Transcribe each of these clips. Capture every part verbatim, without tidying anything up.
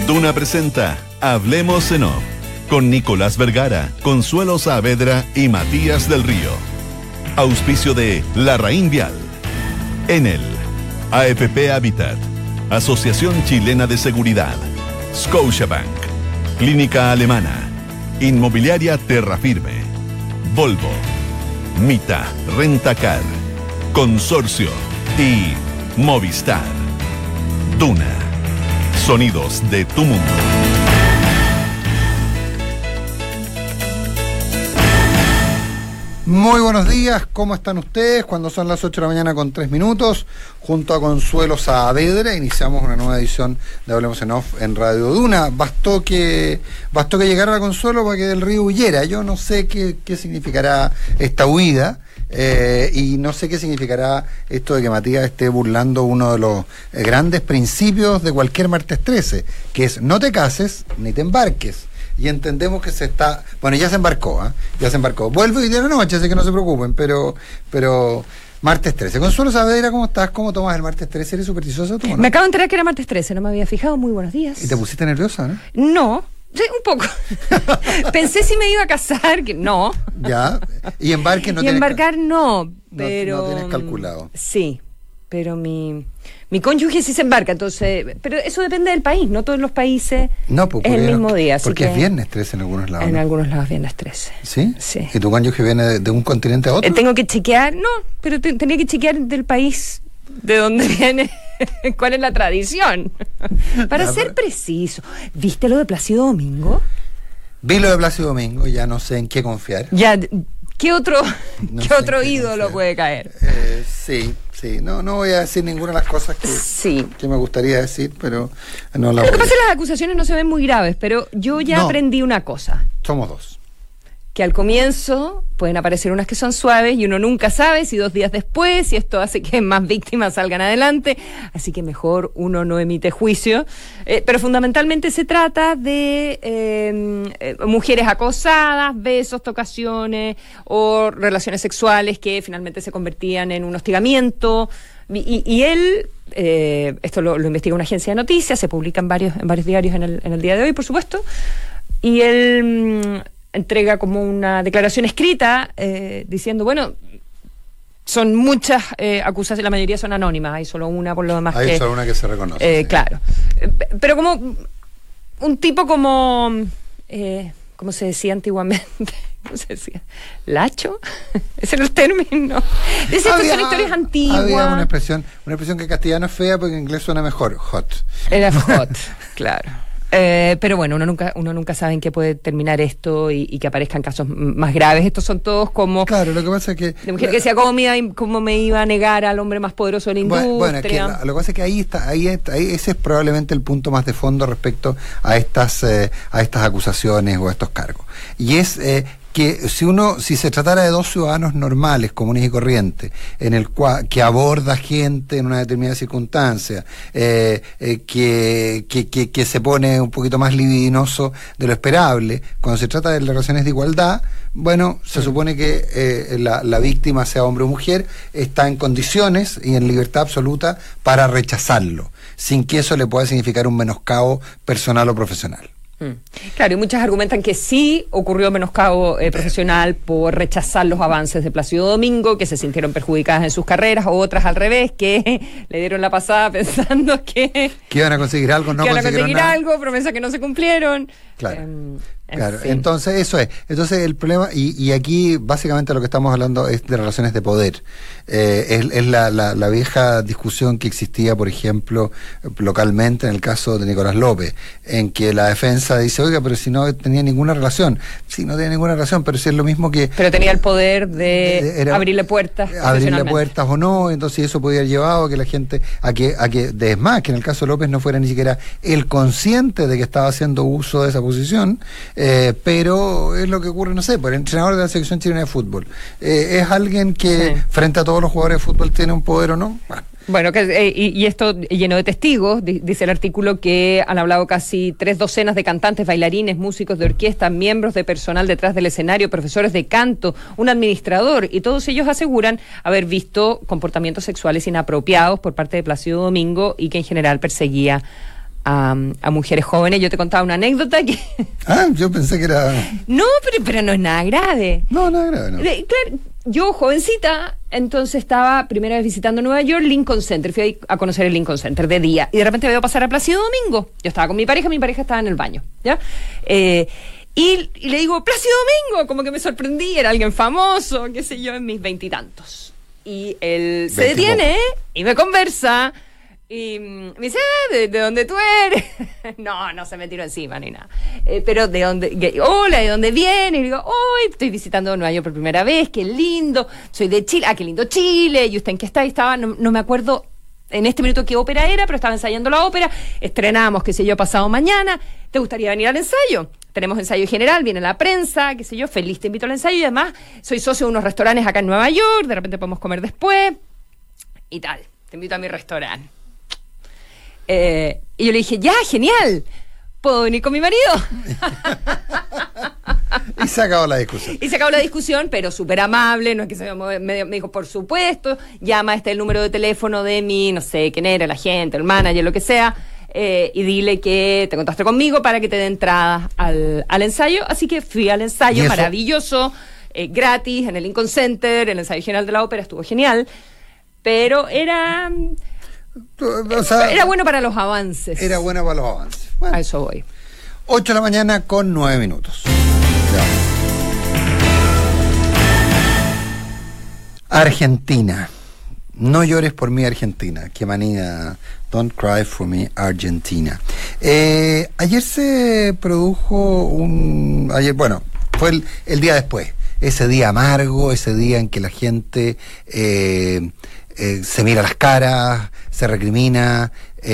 Duna presenta Hablemos en Off con Nicolás Vergara, Consuelo Saavedra y Matías del Río. Auspicio de Larraín Vial, Enel, A F P Habitat, Asociación Chilena de Seguridad, Scotiabank, Clínica Alemana, Inmobiliaria Terrafirme, Volvo, Mita, Rentacar, Consorcio y Movistar. Duna. Sonidos de tu mundo. Muy buenos días, ¿cómo están ustedes? Cuando son las ocho de la mañana con tres minutos, junto a Consuelo Saavedra, iniciamos una nueva edición de Hablemos en Off en Radio Duna. Bastó que bastó que llegara la Consuelo para que Del Río huyera. Yo no sé qué, qué significará esta huida. Eh, y no sé qué significará esto de que Matías esté burlando uno de los eh, grandes principios de cualquier martes trece, que es no te cases ni te embarques. Y entendemos que se está... Bueno, ya se embarcó, ¿eh? Ya se embarcó. Vuelve hoy de la noche, así que no se preocupen, pero... pero martes trece. Consuelo Saavedra, ¿cómo estás? ¿Cómo tomas el martes trece? ¿Eres supersticiosa tú, no? Me acabo de enterar que era martes trece, no me había fijado. Muy buenos días. ¿Y te pusiste nerviosa, no? No. Sí, un poco. Pensé si me iba a casar, que no. Ya. Y embarque no y tienes... embarcar no, pero... No, no tienes calculado. Sí, pero mi... Mi cónyuge sí se embarca, entonces... Pero eso depende del país, no todos los países no, pues, es el mismo día. Así porque que es viernes trece en algunos lados. En ¿no? algunos lados viernes trece. ¿Sí? Sí. ¿Y tu cónyuge viene de, de un continente a otro? Eh, tengo que chequear, no, pero te, tenía que chequear del país de dónde viene, cuál es la tradición. Para ya, ser pero... preciso. ¿Viste lo de Plácido Domingo? Vi lo de Plácido Domingo, ya no sé en qué confiar. Ya, ¿qué otro, no ¿qué otro qué ídolo confiar. puede caer? Eh, sí, sí, no, no voy a decir ninguna de las cosas que, sí. que me gustaría decir, pero no la Lo voy que pasa a es que las acusaciones no se ven muy graves, pero yo ya no. aprendí una cosa. Somos dos. Que al comienzo pueden aparecer unas que son suaves y uno nunca sabe si dos días después, y esto hace que más víctimas salgan adelante, así que mejor uno no emite juicio, eh, pero fundamentalmente se trata de eh, eh, mujeres acosadas, besos, tocaciones o relaciones sexuales que finalmente se convertían en un hostigamiento, y, y él, eh, esto lo, lo investiga una agencia de noticias, se publica en varios, en varios diarios en el, en el día de hoy, por supuesto, y él... entrega como una declaración escrita eh, diciendo, bueno, son muchas eh, acusaciones, la mayoría son anónimas, hay solo una por lo demás hay que... Hay solo una que se reconoce. Eh, sí. Claro. Pero como un tipo como... Eh, ¿cómo se decía antiguamente? ¿Cómo se decía? ¿Lacho? Ese era el término. Es cierto, son historias antiguas. Había una expresión, una expresión que en castellano es fea porque en inglés suena mejor, hot. Era hot, claro. Eh, pero bueno, uno nunca uno nunca sabe en qué puede terminar esto y, y que aparezcan casos más graves. Estos son todos como... Claro, lo que pasa es que... De mujer que decía cómo me, iba, cómo me iba a negar al hombre más poderoso de la industria. Bueno, bueno es que la, lo que pasa es que ahí está, ahí, está, ahí ese es probablemente el punto más de fondo respecto a estas, eh, a estas acusaciones o a estos cargos. Y es... Eh, que si uno, si se tratara de dos ciudadanos normales, comunes y corrientes, en el cual, que aborda gente en una determinada circunstancia, eh, eh, que, que, que, que se pone un poquito más libidinoso de lo esperable, cuando se trata de relaciones de igualdad, bueno, se supone que eh, la, la víctima, sea hombre o mujer, está en condiciones y en libertad absoluta para rechazarlo, sin que eso le pueda significar un menoscabo personal o profesional. Claro, y muchas argumentan que sí ocurrió menoscabo eh, profesional por rechazar los avances de Plácido Domingo, que se sintieron perjudicadas en sus carreras, o otras al revés, que le dieron la pasada pensando que... Que iban a conseguir algo, no que iban a conseguir nada. algo, promesas que no se cumplieron. Claro. Eh, Claro, fin. entonces eso es. Entonces el problema, y, y aquí básicamente lo que estamos hablando es de relaciones de poder. Eh, es es la, la, la vieja discusión que existía, por ejemplo, localmente en el caso de Nicolás López, en que la defensa dice, oiga, pero si no tenía ninguna relación. Sí, no tenía ninguna relación, pero si es lo mismo que... Pero tenía el poder de era, abrirle puertas. Abrirle puertas o no, entonces eso podía haber llevado a que la gente, a que, a que, de más, que en el caso de López no fuera ni siquiera el consciente de que estaba haciendo uso de esa posición. Eh, pero es lo que ocurre, no sé, por el entrenador de la selección chilena de fútbol. Eh, ¿Es alguien que sí. frente a todos los jugadores de fútbol tiene un poder o no? Bueno. Bueno, que, eh, y, y esto lleno de testigos, di, dice el artículo que han hablado casi tres docenas de cantantes, bailarines, músicos de orquesta, miembros de personal detrás del escenario, profesores de canto, un administrador, y todos ellos aseguran haber visto comportamientos sexuales inapropiados por parte de Plácido Domingo y que en general perseguía a, a mujeres jóvenes. Yo te contaba una anécdota que... Ah, yo pensé que era... No, pero, pero no es nada grave. No, nada grave, no. De, claro, yo jovencita, entonces estaba primera vez visitando Nueva York, Lincoln Center, fui a conocer el Lincoln Center de día, y de repente veo pasar a Plácido Domingo. Yo estaba con mi pareja, mi pareja estaba en el baño, ¿ya? Eh, y, y le digo, Plácido Domingo, como que me sorprendí, era alguien famoso, qué sé yo, en mis veintitantos. Y él se detiene y me conversa, y me dice, ah, ¿de, de dónde tú eres? No, no se me tiró encima ni nada. Eh, pero de dónde, que, hola, ¿de dónde vienes? Y digo, hoy estoy visitando Nueva York por primera vez, qué lindo, soy de Chile, ah, qué lindo Chile, ¿y usted en qué está? Y estaba, no, no me acuerdo en este minuto qué ópera era, pero estaba ensayando la ópera, estrenamos, qué sé yo, pasado mañana, ¿te gustaría venir al ensayo? Tenemos ensayo general, viene la prensa, qué sé yo, feliz te invito al ensayo, y además soy socio de unos restaurantes acá en Nueva York, de repente podemos comer después, y tal, te invito a mi restaurante. Eh, y yo le dije, ya, genial, ¿puedo venir con mi marido? Y se acabó la discusión. Y se acabó la discusión, pero súper amable, no es que se me, me, me dijo, por supuesto, llama, este el número de teléfono de mi, no sé, quién era, la gente, el manager, lo que sea, eh, y dile que te contaste conmigo para que te dé entrada al, al ensayo. Así que fui al ensayo, maravilloso, eh, gratis, en el Lincoln Center, el ensayo general de la ópera, estuvo genial, pero era... O sea, era bueno para los avances. Era bueno para los avances. Bueno, a eso voy. ocho de la mañana con nueve minutos. Ya. Argentina. No llores por mí, Argentina. Qué manía. Don't cry for me, Argentina. Eh, ayer se produjo un... Ayer, bueno, fue el, el día después. Ese día amargo, ese día en que la gente... Eh, Eh, se mira las caras, se recrimina,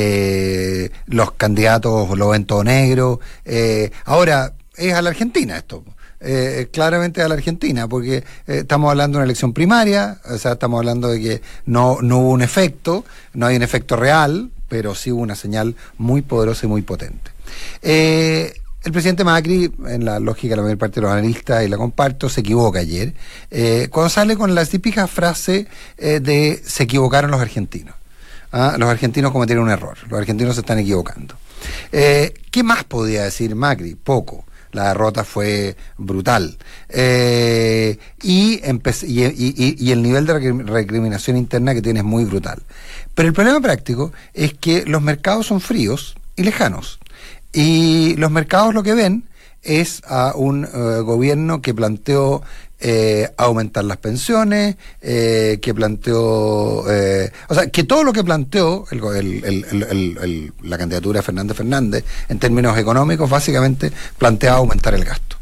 eh, los candidatos lo ven todo negro. Eh, ahora, es a la Argentina esto, eh, claramente a la Argentina, porque eh, estamos hablando de una elección primaria, o sea, estamos hablando de que no, no hubo un efecto, no hay un efecto real, pero sí hubo una señal muy poderosa y muy potente. Eh, El presidente Macri, en la lógica de la mayor parte de los analistas, y la comparto, se equivoca ayer, eh, cuando sale con la típica frase eh, de se equivocaron los argentinos. ¿Ah? Los argentinos cometieron un error, los argentinos se están equivocando. Eh, ¿Qué más podía decir Macri? Poco. La derrota fue brutal. Eh, y, y, y, y el nivel de recriminación interna que tiene es muy brutal. Pero el problema práctico es que los mercados son fríos y lejanos. Y los mercados lo que ven es a un uh, gobierno que planteó eh, aumentar las pensiones, eh, que planteó, eh, o sea, que todo lo que planteó el, el, el, el, el, el, la candidatura de Fernández Fernández en términos económicos básicamente planteaba aumentar el gasto.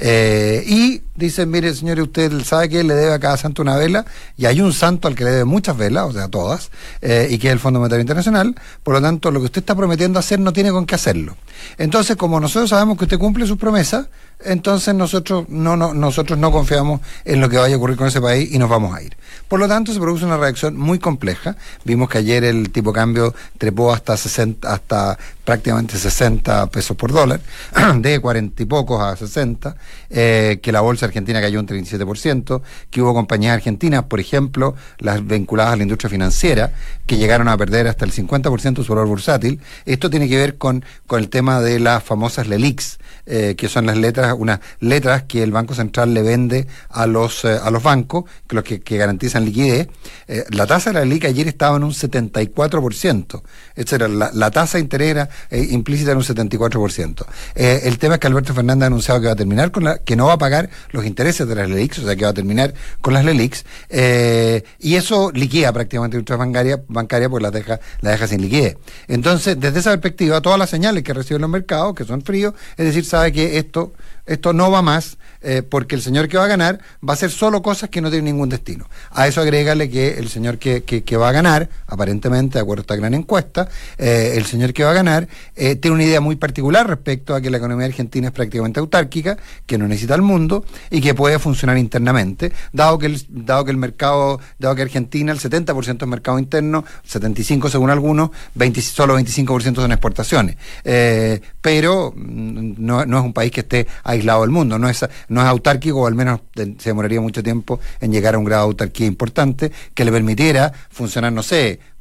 Eh, y dicen, mire señores, usted sabe que le debe a cada santo una vela, y hay un santo al que le debe muchas velas, o sea, todas, eh, y que es el Fondo Monetario Internacional. Por lo tanto, lo que usted está prometiendo hacer no tiene con qué hacerlo. Entonces, como nosotros sabemos que usted cumple sus promesas, entonces nosotros no, no, nosotros no confiamos en lo que vaya a ocurrir con ese país y nos vamos a ir. Por lo tanto, se produce una reacción muy compleja. Vimos que ayer el tipo de cambio trepó hasta sesenta, hasta prácticamente sesenta pesos por dólar, de cuarenta y pocos a sesenta, eh, que la bolsa argentina cayó un treinta y siete por ciento, que hubo compañías argentinas, por ejemplo, las vinculadas a la industria financiera, que llegaron a perder hasta el cincuenta por ciento de su valor bursátil. Esto tiene que ver con, con el tema de las famosas LELIQs, eh, que son las letras, unas letras que el Banco Central le vende a los eh, a los bancos, que los que, que garantizan liquidez. Eh, la tasa de la LELIQ ayer estaba en un setenta y cuatro por ciento. Esta era la, la tasa de interés era, eh, implícita en un setenta y cuatro por ciento. Eh, el tema es que Alberto Fernández ha anunciado que va a terminar con la, que no va a pagar los intereses de las LELIQs, o sea que va a terminar con las LELIQs, eh, y eso liquida prácticamente la industria bancaria, bancaria pues la deja, la deja sin liquidez. Entonces, desde esa perspectiva, todas las señales que reciben los mercados, que son fríos, es decir, sabe que esto, esto no va más, eh, porque el señor que va a ganar va a hacer solo cosas que no tienen ningún destino. A eso agrégale que el señor que, que, que va a ganar, aparentemente, de acuerdo a esta gran encuesta, eh, el señor que va a ganar eh, tiene una idea muy particular respecto a que la economía argentina es prácticamente autárquica, que no necesita al mundo y que puede funcionar internamente, dado que el, dado que el mercado, dado que Argentina, el setenta por ciento es mercado interno, setenta y cinco por ciento según algunos, veinte, solo veinticinco por ciento son exportaciones. Eh, pero no, no es un país que esté aislado del mundo, no es, no es autárquico, o al menos se demoraría mucho tiempo en llegar a un grado de autarquía importante que le permitiera funcionar, no sé,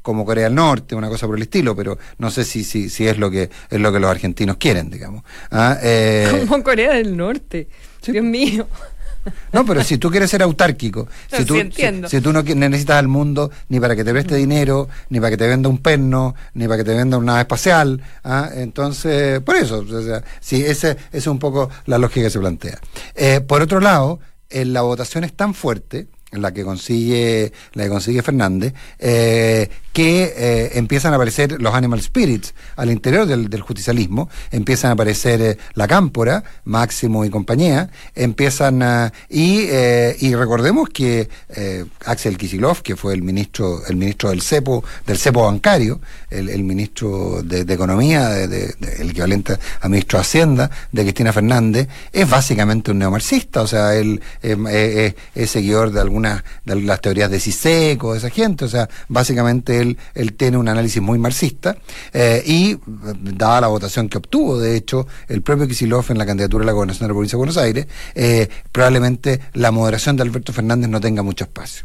como Corea del Norte, una cosa por el estilo, pero no sé si si, si es lo que es lo que los argentinos quieren, digamos. ¿Ah? Eh, como Corea del Norte, sí. Dios mío. No, pero si tú quieres ser autárquico, si, sí, tú, entiendo. si, si tú no necesitas al mundo ni para que te preste dinero, ni para que te venda un perno, ni para que te venda una nave espacial, ¿ah? Entonces, por eso, o sea, sí, esa ese es un poco la lógica que se plantea. Eh, por otro lado, eh, la votación es tan fuerte, la que consigue la que consigue Fernández, eh, que eh, empiezan a aparecer los animal spirits al interior del, del justicialismo, empiezan a aparecer eh, la Cámpora, Máximo y compañía, empiezan a, y, eh, y recordemos que eh, Axel Kicillof, que fue el ministro el ministro del cepo del cepo bancario, el, el ministro de, de Economía, de, de, de, el equivalente a ministro de Hacienda de Cristina Fernández, es básicamente un neomarxista, o sea, él eh, eh, es seguidor de algunas de las teorías de Siseko, de esa gente, o sea, básicamente él Él, él tiene un análisis muy marxista eh, y dada la votación que obtuvo, de hecho, el propio Kicillof en la candidatura a la gobernación de la provincia de Buenos Aires, eh, probablemente la moderación de Alberto Fernández no tenga mucho espacio.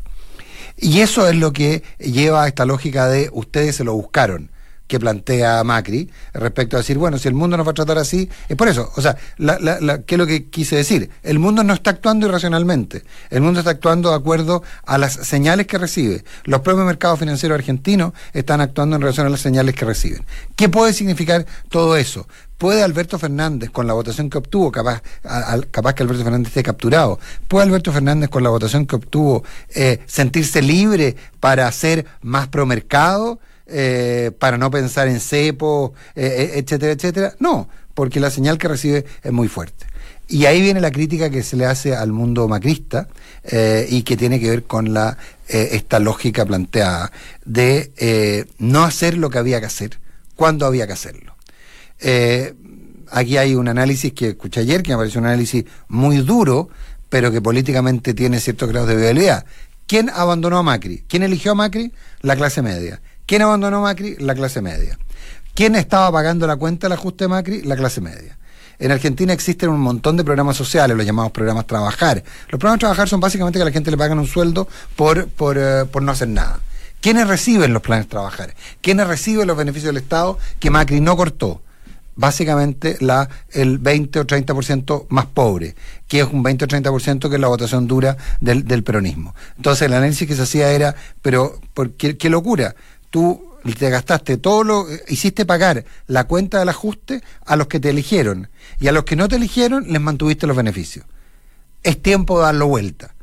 Y eso es lo que lleva a esta lógica de ustedes se lo buscaron, que plantea Macri, respecto a decir, bueno, si el mundo nos va a tratar así, es por eso, o sea, la, la, la, ¿qué es lo que quise decir? El mundo no está actuando irracionalmente, el mundo está actuando de acuerdo a las señales que recibe. Los propios mercados financieros argentinos están actuando en relación a las señales que reciben. ¿Qué puede significar todo eso? ¿Puede Alberto Fernández, con la votación que obtuvo, capaz, a, a, capaz que Alberto Fernández esté capturado, puede Alberto Fernández, con la votación que obtuvo, eh, sentirse libre para ser más promercado? Eh, para no pensar en cepo, eh, etcétera, etcétera. No, porque la señal que recibe es muy fuerte. Y ahí viene la crítica que se le hace al mundo macrista eh, y que tiene que ver con la eh, esta lógica planteada de eh, no hacer lo que había que hacer, cuando había que hacerlo. Eh, aquí hay un análisis que escuché ayer, que me pareció un análisis muy duro, pero que políticamente tiene ciertos grados de viabilidad. ¿Quién abandonó a Macri? ¿Quién eligió a Macri? La clase media. ¿Quién abandonó a Macri? La clase media. ¿Quién estaba pagando la cuenta del ajuste de Macri? La clase media. En Argentina existen un montón de programas sociales, los llamados programas Trabajar. Los programas Trabajar son básicamente que a la gente le pagan un sueldo por, por, uh, por no hacer nada. ¿Quiénes reciben los planes Trabajar? ¿Quiénes reciben los beneficios del Estado que Macri no cortó? Básicamente la, el veinte o treinta por ciento más pobre, que es un veinte o treinta por ciento que es la votación dura del, del peronismo. Entonces el análisis que se hacía era, pero ¿por qué, qué locura? Tú te gastaste todo lo, hiciste pagar la cuenta del ajuste a los que te eligieron, y a los que no te eligieron les mantuviste los beneficios. Es tiempo de darlo vuelta.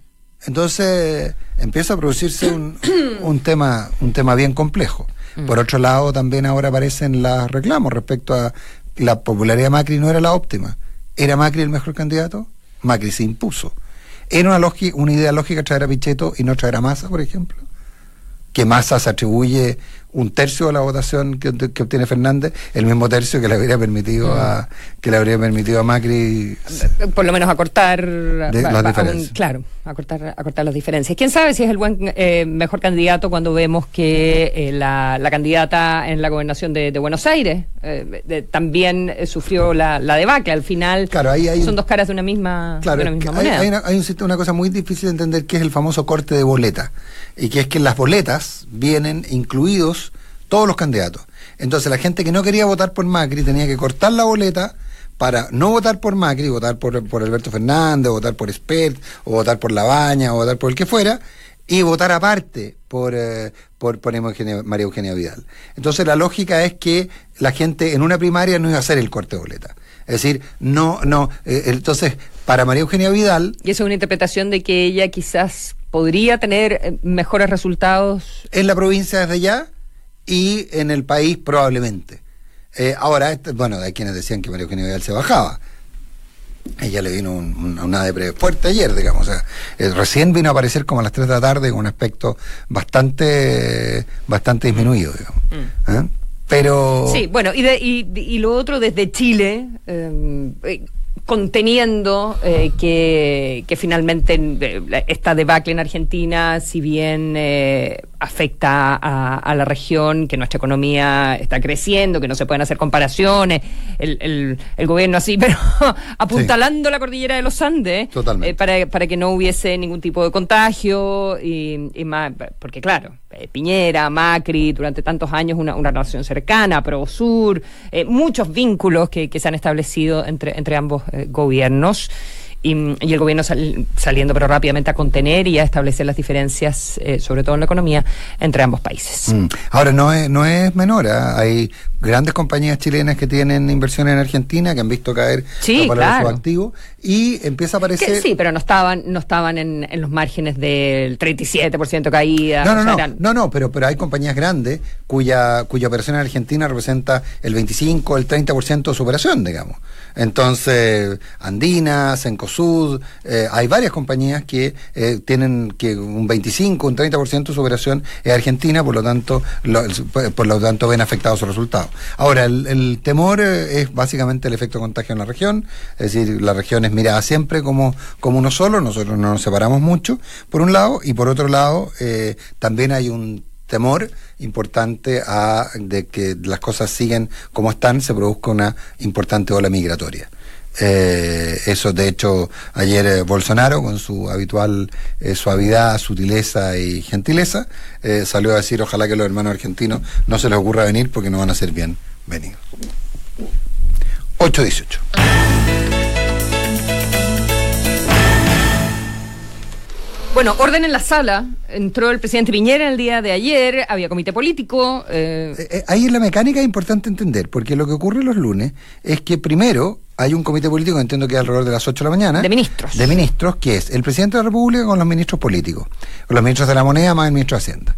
Entonces empieza a producirse un, un tema, un tema bien complejo. Por otro lado, también ahora aparecen los reclamos respecto a la popularidad de Macri. No era la óptima. ¿Era Macri el mejor candidato? Macri se impuso. ¿Era una, lógica, una idea lógica traer a Pichetto y no traer a Massa, por ejemplo? Que Massa se atribuye un tercio de la votación que, que obtiene Fernández, el mismo tercio que le habría permitido a que le habría permitido a Macri, por lo menos acortar de, las diferencias. Un, claro, acortar, acortar las diferencias. ¿Quién sabe si es el buen eh, mejor candidato cuando vemos que eh, la, la candidata en la gobernación de, de Buenos Aires eh, de, también eh, sufrió la, la debacle? Al final, claro, ahí hay son un, dos caras de una misma, claro, de una misma hay, moneda. Hay, una, hay un, una cosa muy difícil de entender, que es el famoso corte de boleta, y que es que en las boletas vienen incluidos todos los candidatos. Entonces la gente que no quería votar por Macri tenía que cortar la boleta para no votar por Macri, votar por, por Alberto Fernández, votar por Espert, o votar por Labaña, o votar por el que fuera, y votar aparte por, eh, por, por Eugenia, María Eugenia Vidal. Entonces la lógica es que la gente en una primaria no iba a hacer el corte de boleta. Es decir, no, no, eh, entonces para María Eugenia Vidal... Y eso es una interpretación de que ella quizás podría tener mejores resultados en la provincia desde ya y en el país probablemente. Eh, ahora, este, bueno, hay quienes decían que María Eugenia Vidal se bajaba. Ella le vino un, un, una depre fuerte ayer, digamos. O sea, eh, recién vino a aparecer como a las tres de la tarde con un aspecto bastante bastante disminuido, digamos. Mm. ¿Eh? Pero... Sí, bueno, y, de, y, y lo otro desde Chile... Eh, conteniendo eh, que, que finalmente eh, esta debacle en Argentina, si bien eh, afecta a, a la región, que nuestra economía está creciendo, que no se pueden hacer comparaciones, el, el, el gobierno así, pero apuntalando sí. la cordillera de los Andes, eh, para, para que no hubiese ningún tipo de contagio, y, y más, porque claro, eh, Piñera, Macri, durante tantos años una, una relación cercana, Prosur, eh, muchos vínculos que, que se han establecido entre, entre ambos eh, gobiernos. Y, y el gobierno sal, saliendo pero rápidamente a contener y a establecer las diferencias, eh, sobre todo en la economía, entre ambos países. Mm. Ahora, no es, no es menor, ¿eh? Hay grandes compañías chilenas que tienen inversiones en Argentina, que han visto caer sí, los valores claro. de sus activos, y empieza a aparecer... Que sí, pero no estaban no estaban en, en los márgenes del treinta y siete por ciento caída. No, no, o sea, no, eran... no, no, pero, pero hay compañías grandes cuya, cuya operación en Argentina representa el veinticinco, el treinta por ciento de su operación, digamos. Entonces, Andina, Cencosud, eh, hay varias compañías que eh, tienen que un veinticinco, un treinta por ciento de su operación es argentina, por lo tanto, lo, por lo tanto ven afectados sus resultados. Ahora, el, el temor eh, es básicamente el efecto contagio en la región, es decir, la región es mirada siempre como, como uno solo, nosotros no nos separamos mucho, por un lado, y por otro lado, eh, también hay un temor importante a de que las cosas siguen como están, se produzca una importante ola migratoria. Eh, eso, de hecho, ayer eh, Bolsonaro, con su habitual eh, suavidad, sutileza y gentileza, eh, salió a decir: ojalá que los hermanos argentinos no se les ocurra venir porque no van a ser bien venidos. ocho dieciocho. Bueno, orden en la sala. Entró el presidente Piñera el día de ayer, había comité político. Eh... Eh, eh, ahí en la mecánica es importante entender, porque lo que ocurre los lunes es que primero hay un comité político, entiendo que es alrededor de las ocho de la mañana. De ministros. De ministros, que es el presidente de la República con los ministros políticos, con los ministros de la moneda más el ministro de Hacienda.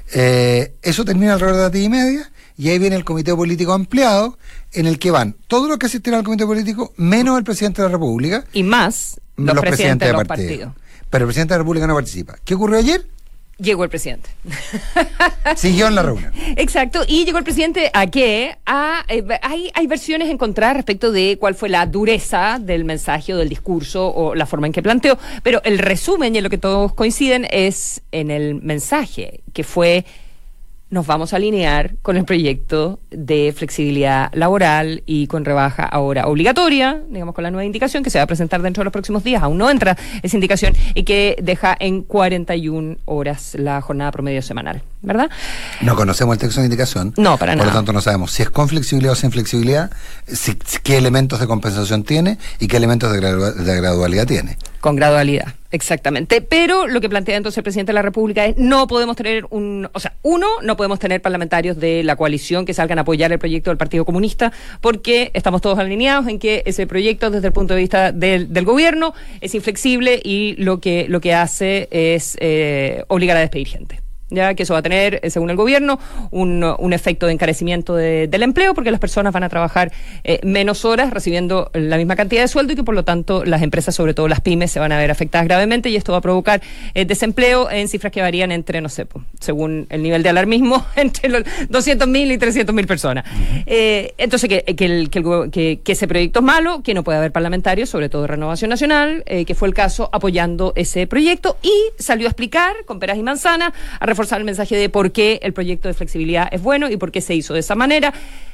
Eh, eso termina alrededor de las diez y media, y ahí viene el comité político ampliado, en el que van todos los que asistieron al comité político, menos el presidente de la República. Y más los, los presidentes, presidentes de los partido. partidos. Pero el presidente de la República no participa. ¿Qué ocurrió ayer? Llegó el presidente. Siguió en la reunión. Exacto, y llegó el presidente a qué? A, eh, hay, hay versiones encontradas respecto de cuál fue la dureza del mensaje o del discurso o la forma en que planteó, pero el resumen y en lo que todos coinciden es en el mensaje, que fue: nos vamos a alinear con el proyecto de flexibilidad laboral y con rebaja ahora obligatoria, digamos, con la nueva indicación que se va a presentar dentro de los próximos días. Aún no entra esa indicación, y que deja en cuarenta y una horas la jornada promedio semanal, ¿verdad? No conocemos el texto de indicación. No, para por nada. Por lo tanto, no sabemos si es con flexibilidad o sin flexibilidad, si, qué elementos de compensación tiene y qué elementos de, gradu- de gradualidad tiene. Con gradualidad, exactamente. Pero lo que plantea entonces el presidente de la República es: no podemos tener un... O sea, uno, no podemos tener parlamentarios de la coalición que salgan a apoyar el proyecto del Partido Comunista, porque estamos todos alineados en que ese proyecto, desde el punto de vista del, del gobierno, es inflexible y lo que, lo que hace es eh, obligar a despedir gente. Ya que eso va a tener, según el gobierno, un, un efecto de encarecimiento de, del empleo, porque las personas van a trabajar eh, menos horas recibiendo la misma cantidad de sueldo, y que por lo tanto las empresas, sobre todo las pymes, se van a ver afectadas gravemente, y esto va a provocar eh, desempleo en cifras que varían entre, no sé, según el nivel de alarmismo, entre los doscientos mil y trescientos mil personas. Eh, entonces, que, que, el, que, el, que, que ese proyecto es malo, que no puede haber parlamentarios, sobre todo de Renovación Nacional, eh, que fue el caso, apoyando ese proyecto, y salió a explicar con peras y manzanas, a reforzar el mensaje de por qué el proyecto de flexibilidad es bueno y por qué se hizo de esa manera,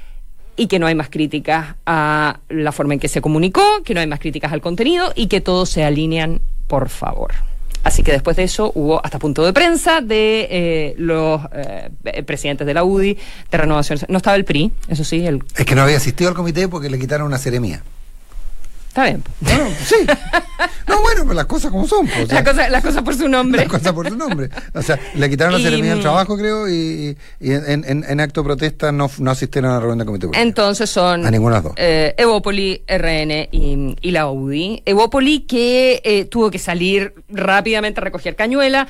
y que no hay más críticas a la forma en que se comunicó, que no hay más críticas al contenido, y que todos se alinean, por favor. Así que después de eso hubo hasta punto de prensa de eh, los eh, presidentes de la U D I, de Renovación. No estaba el P R I, eso sí. El... Es que no había asistido al comité porque le quitaron una seremía. Está bien. No, no, sí. No, bueno, pues las cosas como son. Pues, o sea, las cosas la cosa por su nombre. Las cosas por su nombre. O sea, le quitaron la y, seremía del trabajo, creo, y, y en, en, en acto de protesta no, no asistieron a la reunión del comité político. Entonces son... A ninguna de las dos. Eh, Evópoli, R N y, y la U D I. Evópoli, que eh, tuvo que salir rápidamente a recoger cañuela.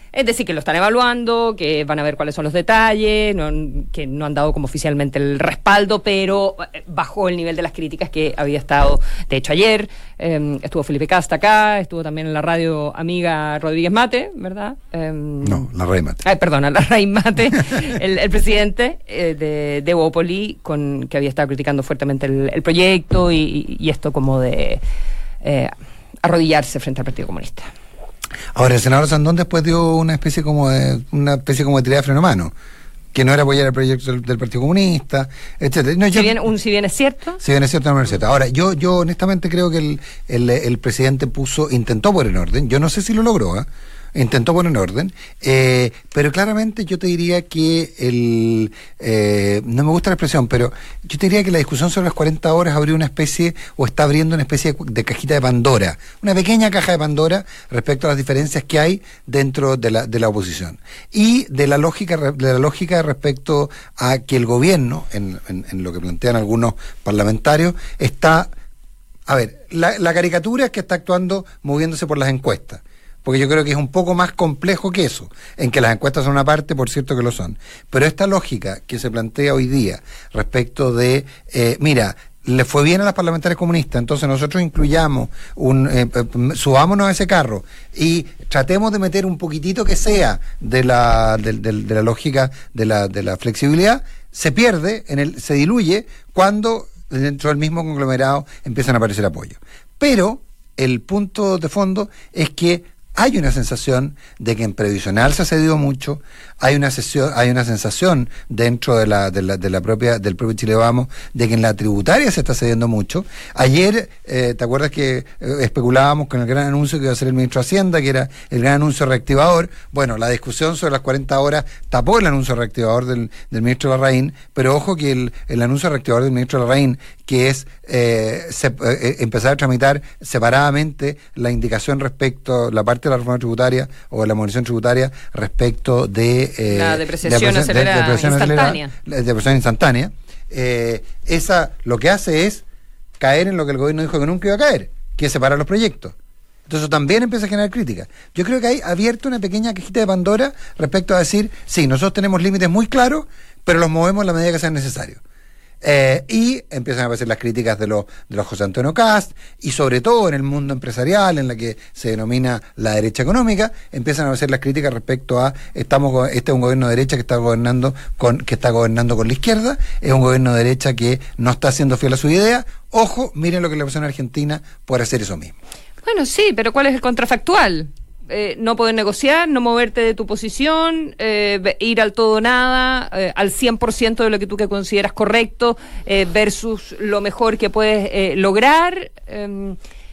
Es decir, que lo están evaluando, que van a ver cuáles son los detalles, no, que no han dado como oficialmente el respaldo, pero bajó el nivel de las críticas que había estado. De hecho, ayer eh, estuvo Felipe Casta acá, estuvo también en la radio amiga Rodríguez Mate, ¿verdad? Eh, no, la Rey Mate. Ay, perdona, la Rey Mate, el, el presidente eh, de, de Evópoli, con, que había estado criticando fuertemente el, el proyecto y, y esto como de eh, arrodillarse frente al Partido Comunista. Ahora, el senador Sandón después dio una especie como de una especie como de tirada de freno a mano, que no era apoyar el proyecto del, del Partido Comunista, etcétera. No, yo, si, bien, un, si bien es cierto. Si bien es cierto, no es cierto. Ahora, yo, yo honestamente creo que el, el, el presidente puso, intentó poner en orden, yo no sé si lo logró, ¿eh? Intentó poner en orden, eh, pero claramente yo te diría que el eh, no me gusta la expresión, pero yo te diría que la discusión sobre las cuarenta horas abrió una especie, o está abriendo una especie de, de cajita de Pandora, una pequeña caja de Pandora respecto a las diferencias que hay dentro de la, de la oposición y de la lógica de la lógica respecto a que el gobierno, en, en, en lo que plantean algunos parlamentarios, está, a ver, la, la caricatura es que está actuando moviéndose por las encuestas. Porque yo creo que es un poco más complejo que eso, en que las encuestas son una parte, por cierto que lo son. Pero esta lógica que se plantea hoy día respecto de, eh, mira, le fue bien a las parlamentarias comunistas, entonces nosotros incluyamos, un eh, subámonos a ese carro y tratemos de meter un poquitito que sea de la, de, de, de la lógica de la, de la flexibilidad, se pierde, en el, se diluye cuando dentro del mismo conglomerado empiezan a aparecer apoyos. Pero el punto de fondo es que hay una sensación de que en previsional se ha cedido mucho, hay una sesión, hay una sensación dentro de la, de la, de la propia, del propio Chile Vamos, de que en la tributaria se está cediendo mucho. Ayer, eh, ¿te acuerdas que eh, especulábamos con el gran anuncio que iba a hacer el ministro de Hacienda, que era el gran anuncio reactivador? Bueno, la discusión sobre las cuarenta horas tapó el anuncio reactivador del, del ministro Larraín, pero ojo que el, el anuncio reactivador del ministro Larraín, que es eh, se, eh, empezar a tramitar separadamente la indicación respecto, la parte de la reforma tributaria o de la modernización tributaria respecto de eh, la depreciación de, acelerada, de, depreciación instantánea. Acelerada, la depreciación instantánea. Eh, esa lo que hace es caer en lo que el gobierno dijo que nunca iba a caer, que es separar los proyectos. Entonces eso también empieza a generar críticas. Yo creo que hay abierto una pequeña cajita de Pandora respecto a decir, sí, nosotros tenemos límites muy claros, pero los movemos en la medida que sea necesario. Eh, y empiezan a aparecer las críticas de los de los José Antonio Cast, y sobre todo en el mundo empresarial, en la que se denomina la derecha económica, empiezan a aparecer las críticas respecto a estamos este es un gobierno de derecha que está gobernando con que está gobernando con la izquierda, es un gobierno de derecha que no está siendo fiel a su idea. Ojo, miren lo que le pasó en Argentina por hacer eso mismo. Bueno, sí, pero ¿cuál es el contrafactual? Eh, no poder negociar, no moverte de tu posición, eh, ir al todo o nada, eh, al cien por ciento de lo que tú que consideras correcto, eh, versus lo mejor que puedes eh, lograr, eh,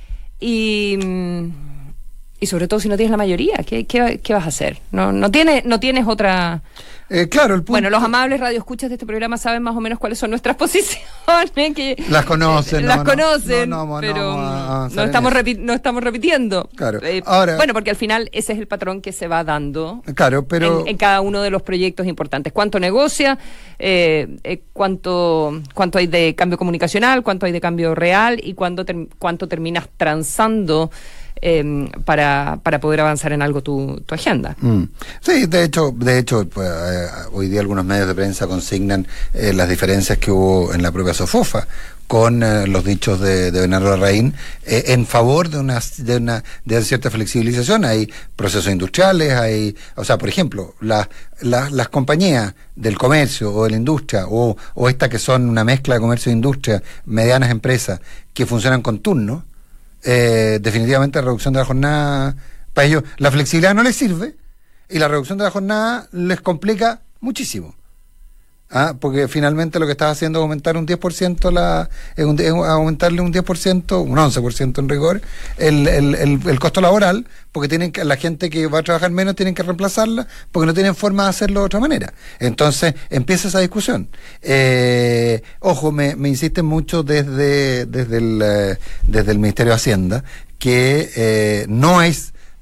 y, y sobre todo si no tienes la mayoría, ¿qué, qué, qué vas a hacer? No, no tienes, no tienes otra... Eh, claro, el punto... Bueno, los amables radioescuchas de este programa saben más o menos cuáles son nuestras posiciones. Que, las conocen. Eh, las no, conocen, no, no, pero no, no, estamos repi- no estamos repitiendo. Claro. Eh, Ahora, bueno, porque al final ese es el patrón que se va dando claro, pero... en, en cada uno de los proyectos importantes. ¿Cuánto negocia? Eh, eh, cuánto, ¿Cuánto hay de cambio comunicacional? ¿Cuánto hay de cambio real? ¿Y cuánto, ter- cuánto terminas transando Eh, para, para poder avanzar en algo tu, tu agenda? Mm. Sí, de hecho, de hecho pues, eh, hoy día algunos medios de prensa consignan eh, las diferencias que hubo en la propia Sofofa con eh, los dichos de, de Bernardo Larraín eh, en favor de una, de una de cierta flexibilización. Hay procesos industriales, hay, o sea, por ejemplo, la, la, las compañías del comercio o de la industria o, o estas que son una mezcla de comercio e industria, medianas empresas que funcionan con turnos. Eh, definitivamente la reducción de la jornada para ellos, la flexibilidad no les sirve y la reducción de la jornada les complica muchísimo. ¿Ah? Porque finalmente lo que estás haciendo es aumentar un diez por ciento la, es un, es aumentarle un diez por ciento, un once por ciento en rigor, el, el, el, el costo laboral, porque tienen que, la gente que va a trabajar menos tienen que reemplazarla, porque no tienen forma de hacerlo de otra manera. Entonces empieza esa discusión. Eh, ojo, me, me insisten mucho desde, desde, el, eh, desde el Ministerio de Hacienda que eh, no es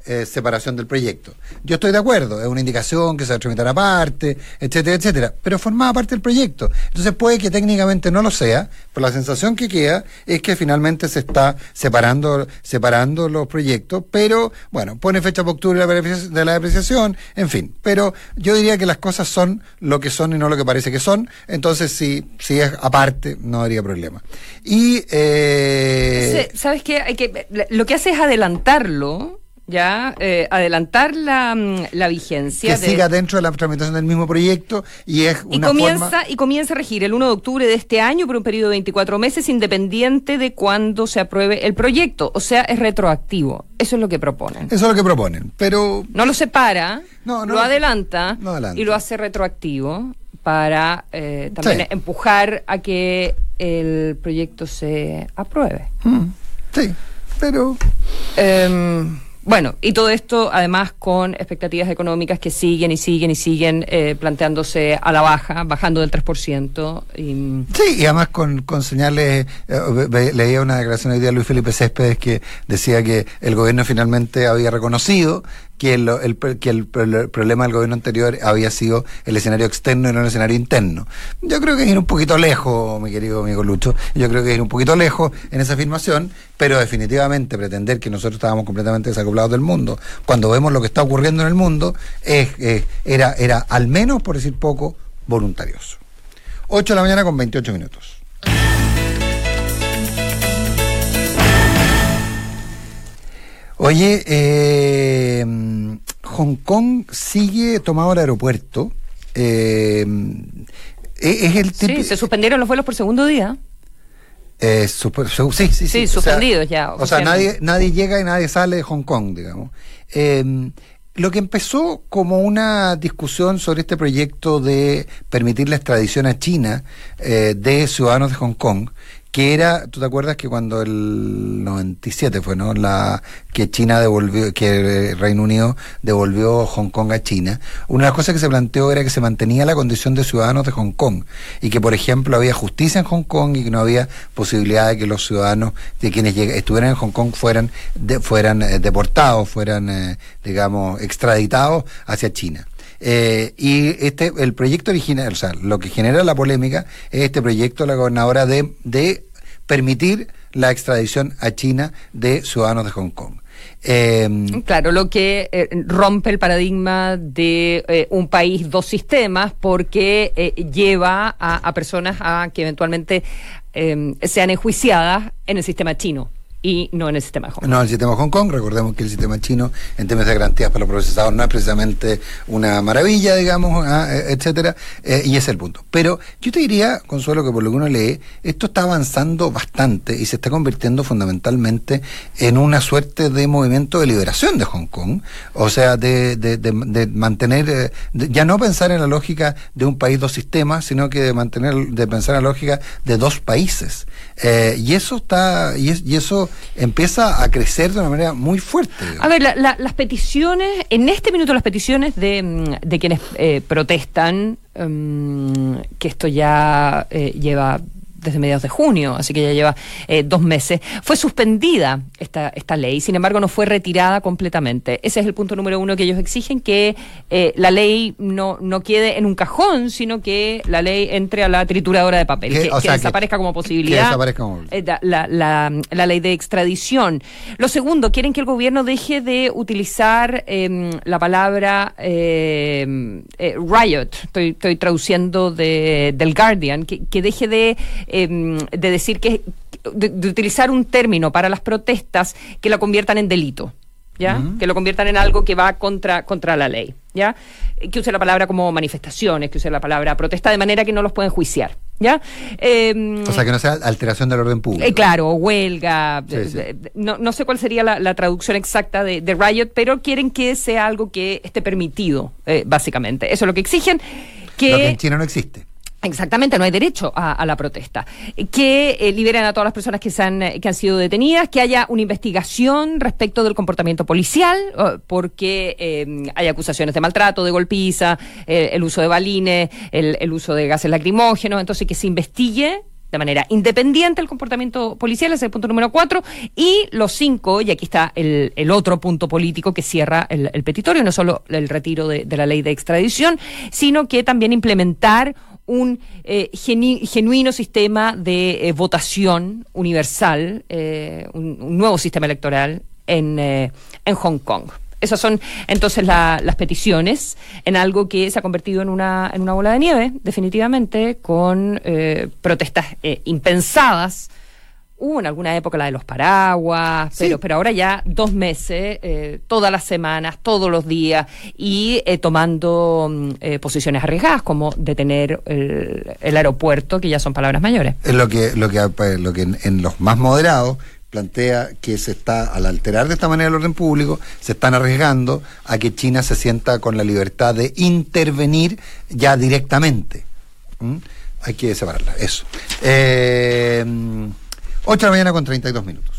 eh, separación del proyecto. Yo estoy de acuerdo, es una indicación que se va a tramitar aparte, etcétera, etcétera, pero formaba parte del proyecto. Entonces puede que técnicamente no lo sea, pero la sensación que queda es que finalmente se está separando separando los proyectos, pero bueno, pone fecha para octubre de la depreciación, en fin, pero yo diría que las cosas son lo que son y no lo que parece que son, entonces si, si es aparte no habría problema. Y eh... ¿sabes qué? Hay que, lo que hace es adelantarlo, ya, eh, adelantar la, la vigencia. Que de, siga dentro de la tramitación del mismo proyecto y es y una comienza, forma... Y comienza a regir el uno de octubre de este año por un periodo de veinticuatro meses, independiente de cuándo se apruebe el proyecto. O sea, es retroactivo. Eso es lo que proponen. Eso es lo que proponen, pero... No lo separa, no, no, lo adelanta, no adelanta. Y lo hace retroactivo para eh, también sí. empujar a que el proyecto se apruebe. Mm, sí, pero... Eh, Bueno, y todo esto además con expectativas económicas que siguen y siguen y siguen eh, planteándose a la baja, bajando del tres por ciento. Y... Sí, y además con, con señales, eh, leía una declaración hoy día de Luis Felipe Céspedes que decía que el gobierno finalmente había reconocido que el, el, que el, el problema del gobierno anterior había sido el escenario externo y no el escenario interno. Yo creo que es ir un poquito lejos, mi querido amigo Lucho, yo creo que es ir un poquito lejos en esa afirmación, pero definitivamente pretender que nosotros estábamos completamente desacoplados del mundo, cuando vemos lo que está ocurriendo en el mundo, es, es, era, era al menos, por decir poco, voluntarioso. ocho de la mañana con veintiocho minutos. Oye, eh, Hong Kong sigue tomado el aeropuerto. Eh, es el sí, se suspendieron los vuelos por segundo día. Eh, super, su, sí, sí, sí, sí, suspendidos o sea, ya. O sea, nadie, nadie llega y nadie sale de Hong Kong, digamos. Eh, lo que empezó como una discusión sobre este proyecto de permitir la extradición a China eh, de ciudadanos de Hong Kong, que era, ¿tú te acuerdas que cuando el noventa y siete fue, ¿no? La que China devolvió, que Reino Unido devolvió Hong Kong a China, una de las cosas que se planteó era que se mantenía la condición de ciudadanos de Hong Kong y que, por ejemplo, había justicia en Hong Kong y que no había posibilidad de que los ciudadanos de quienes lleg- estuvieran en Hong Kong fueran de, fueran eh, deportados, fueran, eh, digamos, extraditados hacia China. Eh, y este el proyecto original, o sea, lo que genera la polémica es este proyecto de la gobernadora de, de permitir la extradición a China de ciudadanos de Hong Kong. Eh, claro, lo que eh, rompe el paradigma de eh, un país, dos sistemas, porque eh, lleva a, a personas a que eventualmente eh, sean enjuiciadas en el sistema chino y no en el sistema de Hong Kong. No, el sistema de Hong Kong, recordemos que el sistema chino en términos de garantías para los procesados no es precisamente una maravilla, digamos, ah, etcétera, eh, y ese es el punto. Pero yo te diría, Consuelo, que por lo que uno lee, esto está avanzando bastante y se está convirtiendo fundamentalmente en una suerte de movimiento de liberación de Hong Kong, o sea, de, de, de, de mantener, eh, de, ya no pensar en la lógica de un país, dos sistemas, sino que de mantener, de pensar en la lógica de dos países. Eh, y eso está, y, es, y eso empieza a crecer de una manera muy fuerte. A ver, la, la, las peticiones, en este minuto las peticiones de, de quienes eh, protestan, um, que esto ya eh, lleva desde mediados de junio, así que ya lleva eh, dos meses. Fue suspendida esta, esta ley, sin embargo no fue retirada completamente. Ese es el punto número uno que ellos exigen, que eh, la ley no, no quede en un cajón, sino que la ley entre a la trituradora de papel, que, que, que desaparezca que, como posibilidad, que desaparezca como... eh, la, la, la ley de extradición. Lo segundo, quieren que el gobierno deje de utilizar eh, la palabra eh, eh, riot, estoy, estoy traduciendo de, del Guardian, que, que deje de de decir que de, de utilizar un término para las protestas que la conviertan en delito, ¿ya? Uh-huh. Que lo conviertan en algo que va contra contra la ley, ¿ya? Que use la palabra como manifestaciones, que use la palabra protesta, de manera que no los pueden juiciar, ¿ya? Eh, o sea, que no sea alteración del orden público. Eh, claro, huelga, sí, eh, sí. Eh, no, no sé cuál sería la, la traducción exacta de, de riot, pero quieren que sea algo que esté permitido, eh, básicamente. Eso es lo que exigen. Que, lo que en China no existe. Exactamente, no hay derecho a, a la protesta. Que eh, liberen a todas las personas que, se han, que han sido detenidas, que haya una investigación respecto del comportamiento policial, uh, porque eh, hay acusaciones de maltrato, de golpiza, eh, el uso de balines, el, el uso de gases lacrimógenos, entonces que se investigue de manera independiente el comportamiento policial, ese es el punto número cuatro, y los cinco, y aquí está el, el otro punto político que cierra el, el petitorio, no solo el retiro de, de la ley de extradición, sino que también implementar un eh, genu- genuino sistema de eh, votación universal, eh, un, un nuevo sistema electoral en, eh, en Hong Kong. Esas son entonces la, las peticiones en algo que se ha convertido en una, en una bola de nieve, definitivamente, con eh, protestas eh, impensadas. Hubo en alguna época la de los paraguas, sí. pero, pero ahora ya dos meses, eh, todas las semanas, todos los días, y eh, tomando eh, posiciones arriesgadas, como detener el, el aeropuerto, que ya son palabras mayores. Es lo que, lo que, lo que en, en los más moderados plantea que se está, al alterar de esta manera el orden público, se están arriesgando a que China se sienta con la libertad de intervenir ya directamente. ¿Mm? Hay que separarla, eso. Eh... ocho de la mañana con treinta y dos minutos.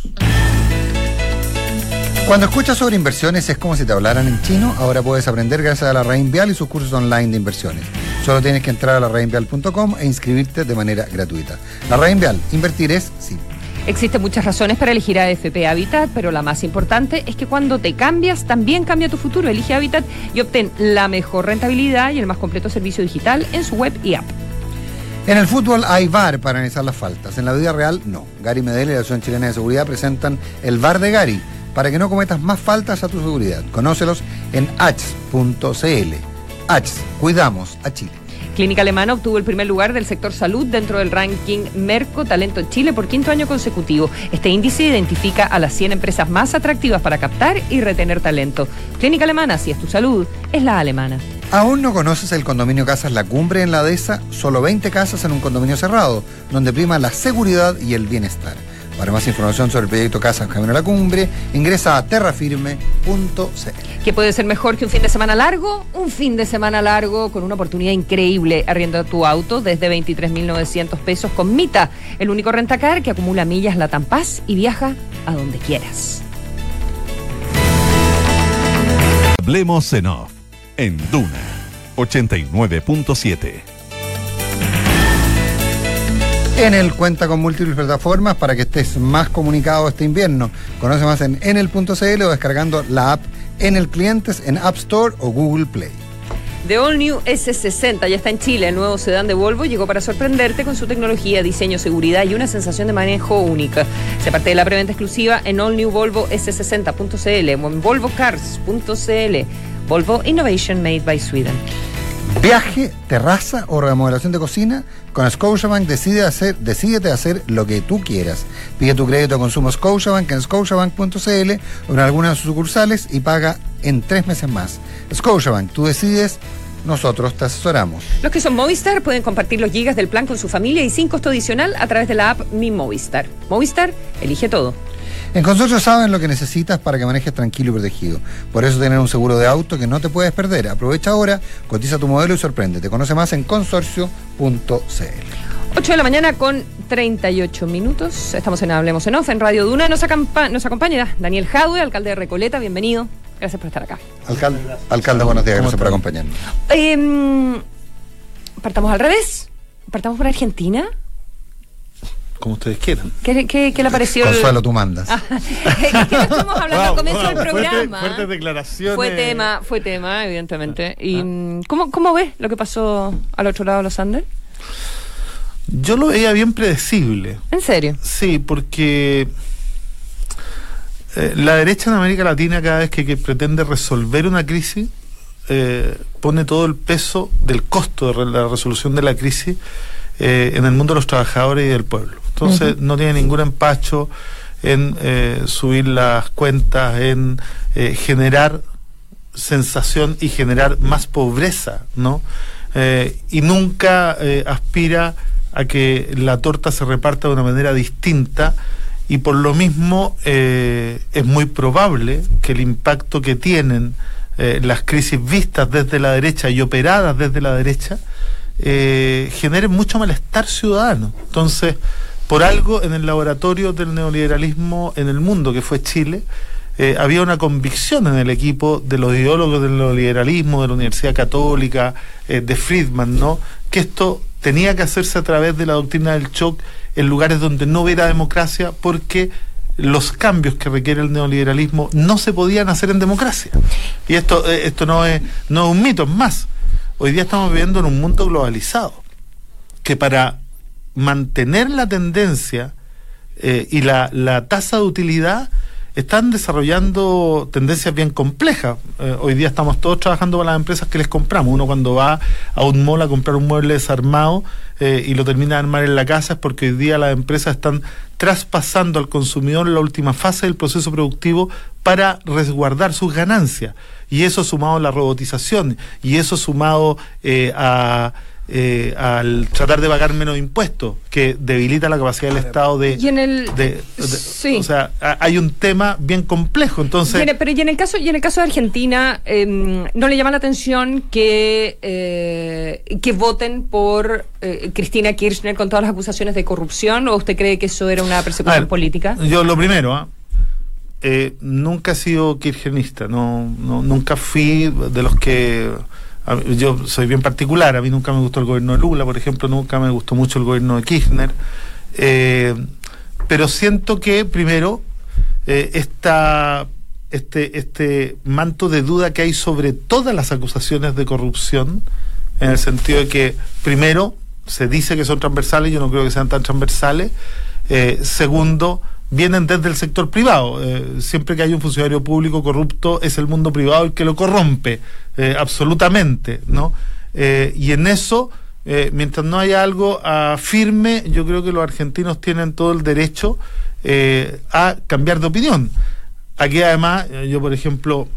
Cuando escuchas sobre inversiones es como si te hablaran en chino. Ahora puedes aprender gracias a la Raín Vial y sus cursos online de inversiones. Solo tienes que entrar a la raín vial punto com e inscribirte de manera gratuita. La Raín Vial, invertir es simple. Existen muchas razones para elegir A F P Habitat, pero la más importante es que cuando te cambias, también cambia tu futuro. Elige Habitat y obtén la mejor rentabilidad y el más completo servicio digital en su web y app. En el fútbol hay V A R para analizar las faltas. En la vida real, no. Gary Medel y la Asociación Chilena de Seguridad presentan el V A R de Gary para que no cometas más faltas a tu seguridad. Conócelos en h punto c l. H, cuidamos a Chile. Clínica Alemana obtuvo el primer lugar del sector salud dentro del ranking Merco Talento Chile por quinto año consecutivo. Este índice identifica a las cien empresas más atractivas para captar y retener talento. Clínica Alemana, si es tu salud, es la alemana. ¿Aún no conoces el condominio Casas La Cumbre en la Dehesa? Solo veinte casas en un condominio cerrado, donde prima la seguridad y el bienestar. Para más información sobre el proyecto Casas Camino a la Cumbre, ingresa a terrafirme punto c l. ¿Qué puede ser mejor que un fin de semana largo? Un fin de semana largo con una oportunidad increíble. Arrienda tu auto desde veintitrés mil novecientos pesos con Mita, el único rentacar que acumula millas Latam Paz y viaja a donde quieras. Hablemos en off, en Duna ochenta y nueve punto siete. En el cuenta con múltiples plataformas para que estés más comunicado este invierno. Conoce más en enel punto c l o descargando la app Enel Clientes en App Store o Google Play. The All New ese sesenta ya está en Chile. El nuevo sedán de Volvo llegó para sorprenderte con su tecnología, diseño, seguridad y una sensación de manejo única. Se parte de la preventa exclusiva en All New Volvo ese sesenta punto c l o en volvo cars punto c l. Volvo Innovation Made by Sweden. Viaje, terraza o remodelación de cocina, con Scotiabank decide hacer, decídete a hacer lo que tú quieras. Pide tu crédito a consumo Scotiabank en scotiabank punto c l o en alguna de sus sucursales y paga en tres meses más. Scotiabank, tú decides, nosotros te asesoramos. Los que son Movistar pueden compartir los gigas del plan con su familia y sin costo adicional a través de la app Mi Movistar. Movistar, elige todo. En Consorcio saben lo que necesitas para que manejes tranquilo y protegido. Por eso tener un seguro de auto que no te puedes perder. Aprovecha ahora, cotiza tu modelo y sorpréndete. Conoce más en consorcio punto c l. ocho de la mañana con treinta y ocho minutos. Estamos en Hablemos en Off, en Radio Duna. Nos, acampa- nos acompaña Daniel Jadue, alcalde de Recoleta. Bienvenido. Gracias por estar acá. Alcalde, alcalde buenos días. Gracias por acompañarnos. Eh, partamos al revés. Partamos por Argentina. Como ustedes quieran. ¿Qué, qué, qué le pareció? Consuelo, tú mandas. Ah, es que no estamos hablando Wow, al comienzo wow, del programa. Fuertes, fuertes declaraciones. Fue tema, fue tema, evidentemente. ¿Y ah. ¿cómo, cómo ves lo que pasó al otro lado de los Andes? Yo lo veía bien predecible. ¿En serio? Sí, porque eh, la derecha en América Latina, cada vez que, que pretende resolver una crisis, eh, pone todo el peso del costo de la resolución de la crisis eh, en el mundo de los trabajadores y del pueblo. Entonces, uh-huh. no tiene ningún empacho en eh, subir las cuentas, en eh, generar sensación y generar más pobreza, ¿no? Eh, y nunca eh, aspira a que la torta se reparta de una manera distinta, y por lo mismo eh, es muy probable que el impacto que tienen eh, las crisis vistas desde la derecha y operadas desde la derecha eh, generen mucho malestar ciudadano. Entonces, por algo en el laboratorio del neoliberalismo en el mundo, que fue Chile, eh, había una convicción en el equipo de los ideólogos del neoliberalismo, de la Universidad Católica, eh, de Friedman, ¿no?, que esto tenía que hacerse a través de la doctrina del shock en lugares donde no hubiera democracia, porque los cambios que requiere el neoliberalismo no se podían hacer en democracia. Y esto, eh, esto no es, no es un mito, es más. Hoy día estamos viviendo en un mundo globalizado, que para mantener la tendencia eh, y la, la tasa de utilidad están desarrollando tendencias bien complejas. Eh, hoy día estamos todos trabajando para las empresas que les compramos. Uno cuando va a un mall a comprar un mueble desarmado eh, y lo termina de armar en la casa, es porque hoy día las empresas están traspasando al consumidor la última fase del proceso productivo para resguardar sus ganancias. Y eso sumado a la robotización, y eso sumado eh, a... Eh, al tratar de pagar menos impuestos, que debilita la capacidad del Estado de... Y en el, de, de, sí. O sea, a, hay un tema bien complejo, entonces... Y en, pero y en el caso y en el caso de Argentina, eh, ¿no le llama la atención que eh, que voten por eh, Cristina Kirchner con todas las acusaciones de corrupción, o usted cree que eso era una persecución ver, política? Yo lo primero, ¿eh? Eh, nunca he sido kirchnerista, no, no, nunca fui de los que... Yo soy bien particular, a mí nunca me gustó el gobierno de Lula, por ejemplo, nunca me gustó mucho el gobierno de Kirchner, eh, pero siento que, primero, eh, esta, este, este manto de duda que hay sobre todas las acusaciones de corrupción, en el sentido de que, primero, se dice que son transversales, yo no creo que sean tan transversales, eh, segundo, vienen desde el sector privado. Eh, siempre que hay un funcionario público corrupto, es el mundo privado el que lo corrompe, eh, absolutamente, ¿no? Eh, y en eso, eh, mientras no haya algo uh, firme, yo creo que los argentinos tienen todo el derecho eh, a cambiar de opinión. Aquí además, yo por ejemplo,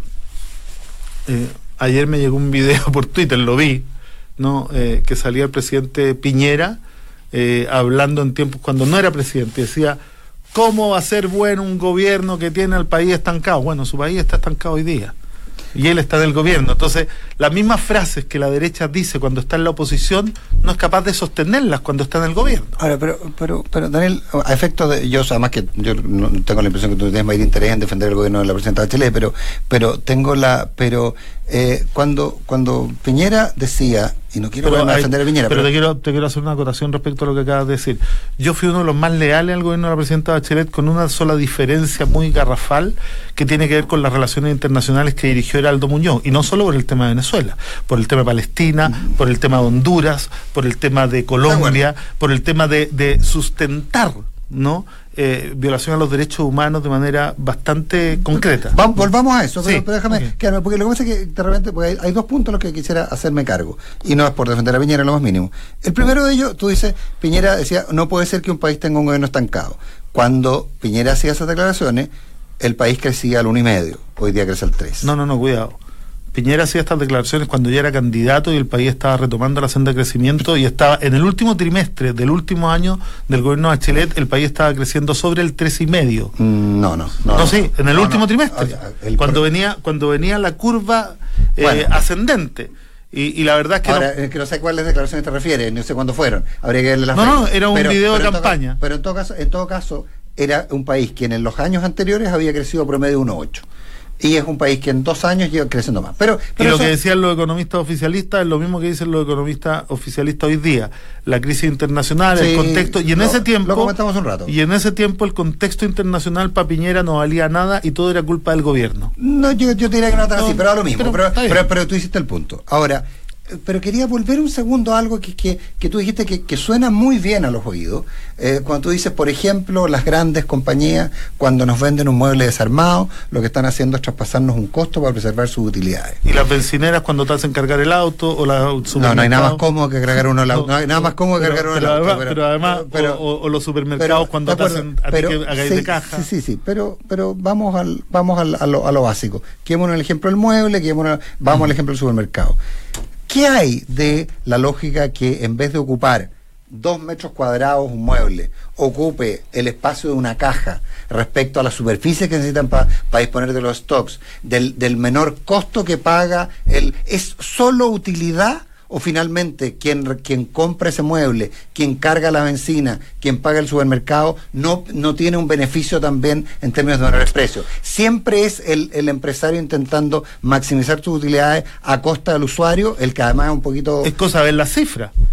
eh, ayer me llegó un video por Twitter, lo vi, ¿no? Eh, que salía el presidente Piñera eh, hablando en tiempos cuando no era presidente, decía: ¿cómo va a ser bueno un gobierno que tiene al país estancado? Bueno, su país está estancado hoy día. Y él está en el gobierno. Entonces, las mismas frases que la derecha dice cuando está en la oposición, no es capaz de sostenerlas cuando está en el gobierno. Ahora, pero, pero, pero Daniel, a efectos de... Yo, además que yo no tengo la impresión que tú tienes mayor interés en defender el gobierno de la presidenta Bachelet, pero, pero tengo la... pero eh, cuando, cuando Piñera decía... Y no quiero pero, hay, defender a Piñera. Pero, pero te quiero te quiero hacer una acotación respecto a lo que acabas de decir. Yo fui uno de los más leales al gobierno de la presidenta Bachelet, con una sola diferencia muy garrafal que tiene que ver con las relaciones internacionales que dirigió Heraldo Muñoz. Y no solo por el tema de Venezuela, por el tema de Palestina, uh-huh. por el tema de Honduras, por el tema de Colombia, bueno. por el tema de, de sustentar, ¿no? Eh, violación a los derechos humanos de manera bastante concreta. Vamos, volvamos a eso, pero, sí, pero déjame, okay. quedarme, porque lo que pasa es que de repente porque hay, hay dos puntos en los que quisiera hacerme cargo, y no es por defender a Piñera lo más mínimo. El primero de ellos, tú dices, Piñera decía, no puede ser que un país tenga un gobierno estancado. Cuando Piñera hacía esas declaraciones, el país crecía al uno y medio, hoy día crece al tres. No, no, no, cuidado. Piñera hacía estas declaraciones cuando ya era candidato y el país estaba retomando la senda de crecimiento, y estaba en el último trimestre del último año del gobierno de Bachelet, el país estaba creciendo sobre el tres y medio. Mm, no, no, no. No, sí, en el no, último no. trimestre, El cuando pro... venía cuando venía la curva eh, bueno. ascendente. Y, y la verdad es que ahora, no, eh, que no sé cuáles declaraciones te refieres, no sé cuándo fueron. Habría que verle las no, fechas. no, era un pero, video pero de en campaña. Caso, pero en todo caso, en todo caso, era un país que en los años anteriores había crecido promedio uno coma ocho. Y es un país que en dos años lleva creciendo más. Pero, pero y lo eso... que decían los economistas oficialistas es lo mismo que dicen los economistas oficialistas hoy día. La crisis internacional, sí, el contexto, y en lo, ese tiempo... Lo comentamos un rato. Y en ese tiempo el contexto internacional para Piñera no valía nada y todo era culpa del gobierno. No, yo, yo te diría que no tan no, así, pero a lo mismo. Pero, pero, pero, pero tú hiciste el punto. Ahora... Pero quería volver un segundo a algo que, que, que tú dijiste que, que suena muy bien a los oídos. Eh, cuando tú dices, por ejemplo, las grandes compañías, cuando nos venden un mueble desarmado, lo que están haciendo es traspasarnos un costo para preservar sus utilidades. Y las bencineras cuando te hacen cargar el auto o la No, no hay nada más cómodo que cargar uno el auto. No, no hay nada más cómodo que pero, cargar uno el pero auto. Además, pero, pero además, pero, o, o los supermercados pero, cuando te hacen a pero, ti que hagáis sí, de caja. Sí, sí, sí, pero, pero vamos al, vamos al, a, lo, a lo básico. Quedémonos en el ejemplo del mueble, quedémonos, vamos mm. al ejemplo del supermercado. ¿Qué hay de la lógica que en vez de ocupar dos metros cuadrados un mueble, ocupe el espacio de una caja respecto a la superficie que necesitan para pa disponer de los stocks, del, del menor costo que paga, el ¿es solo utilidad? O finalmente quien, quien compra ese mueble, quien carga la benzina, quien paga el supermercado, no, no tiene un beneficio también en términos de menores precios. Siempre es el, el empresario intentando maximizar sus utilidades a costa del usuario, el que además es un poquito... Es cosa de ver las cifras.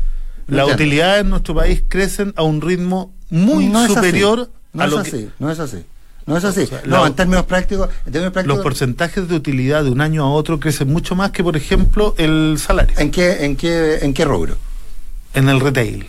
Las entiendo. utilidades en nuestro país crecen a un ritmo muy No es superior así. No a es lo así, que... no es así. No es así. O sea, no, la- en términos prácticos, en términos prácticos Los porcentajes de utilidad de un año a otro crecen mucho más que, por ejemplo, el salario ¿en qué, en qué, en qué rubro? en el retail.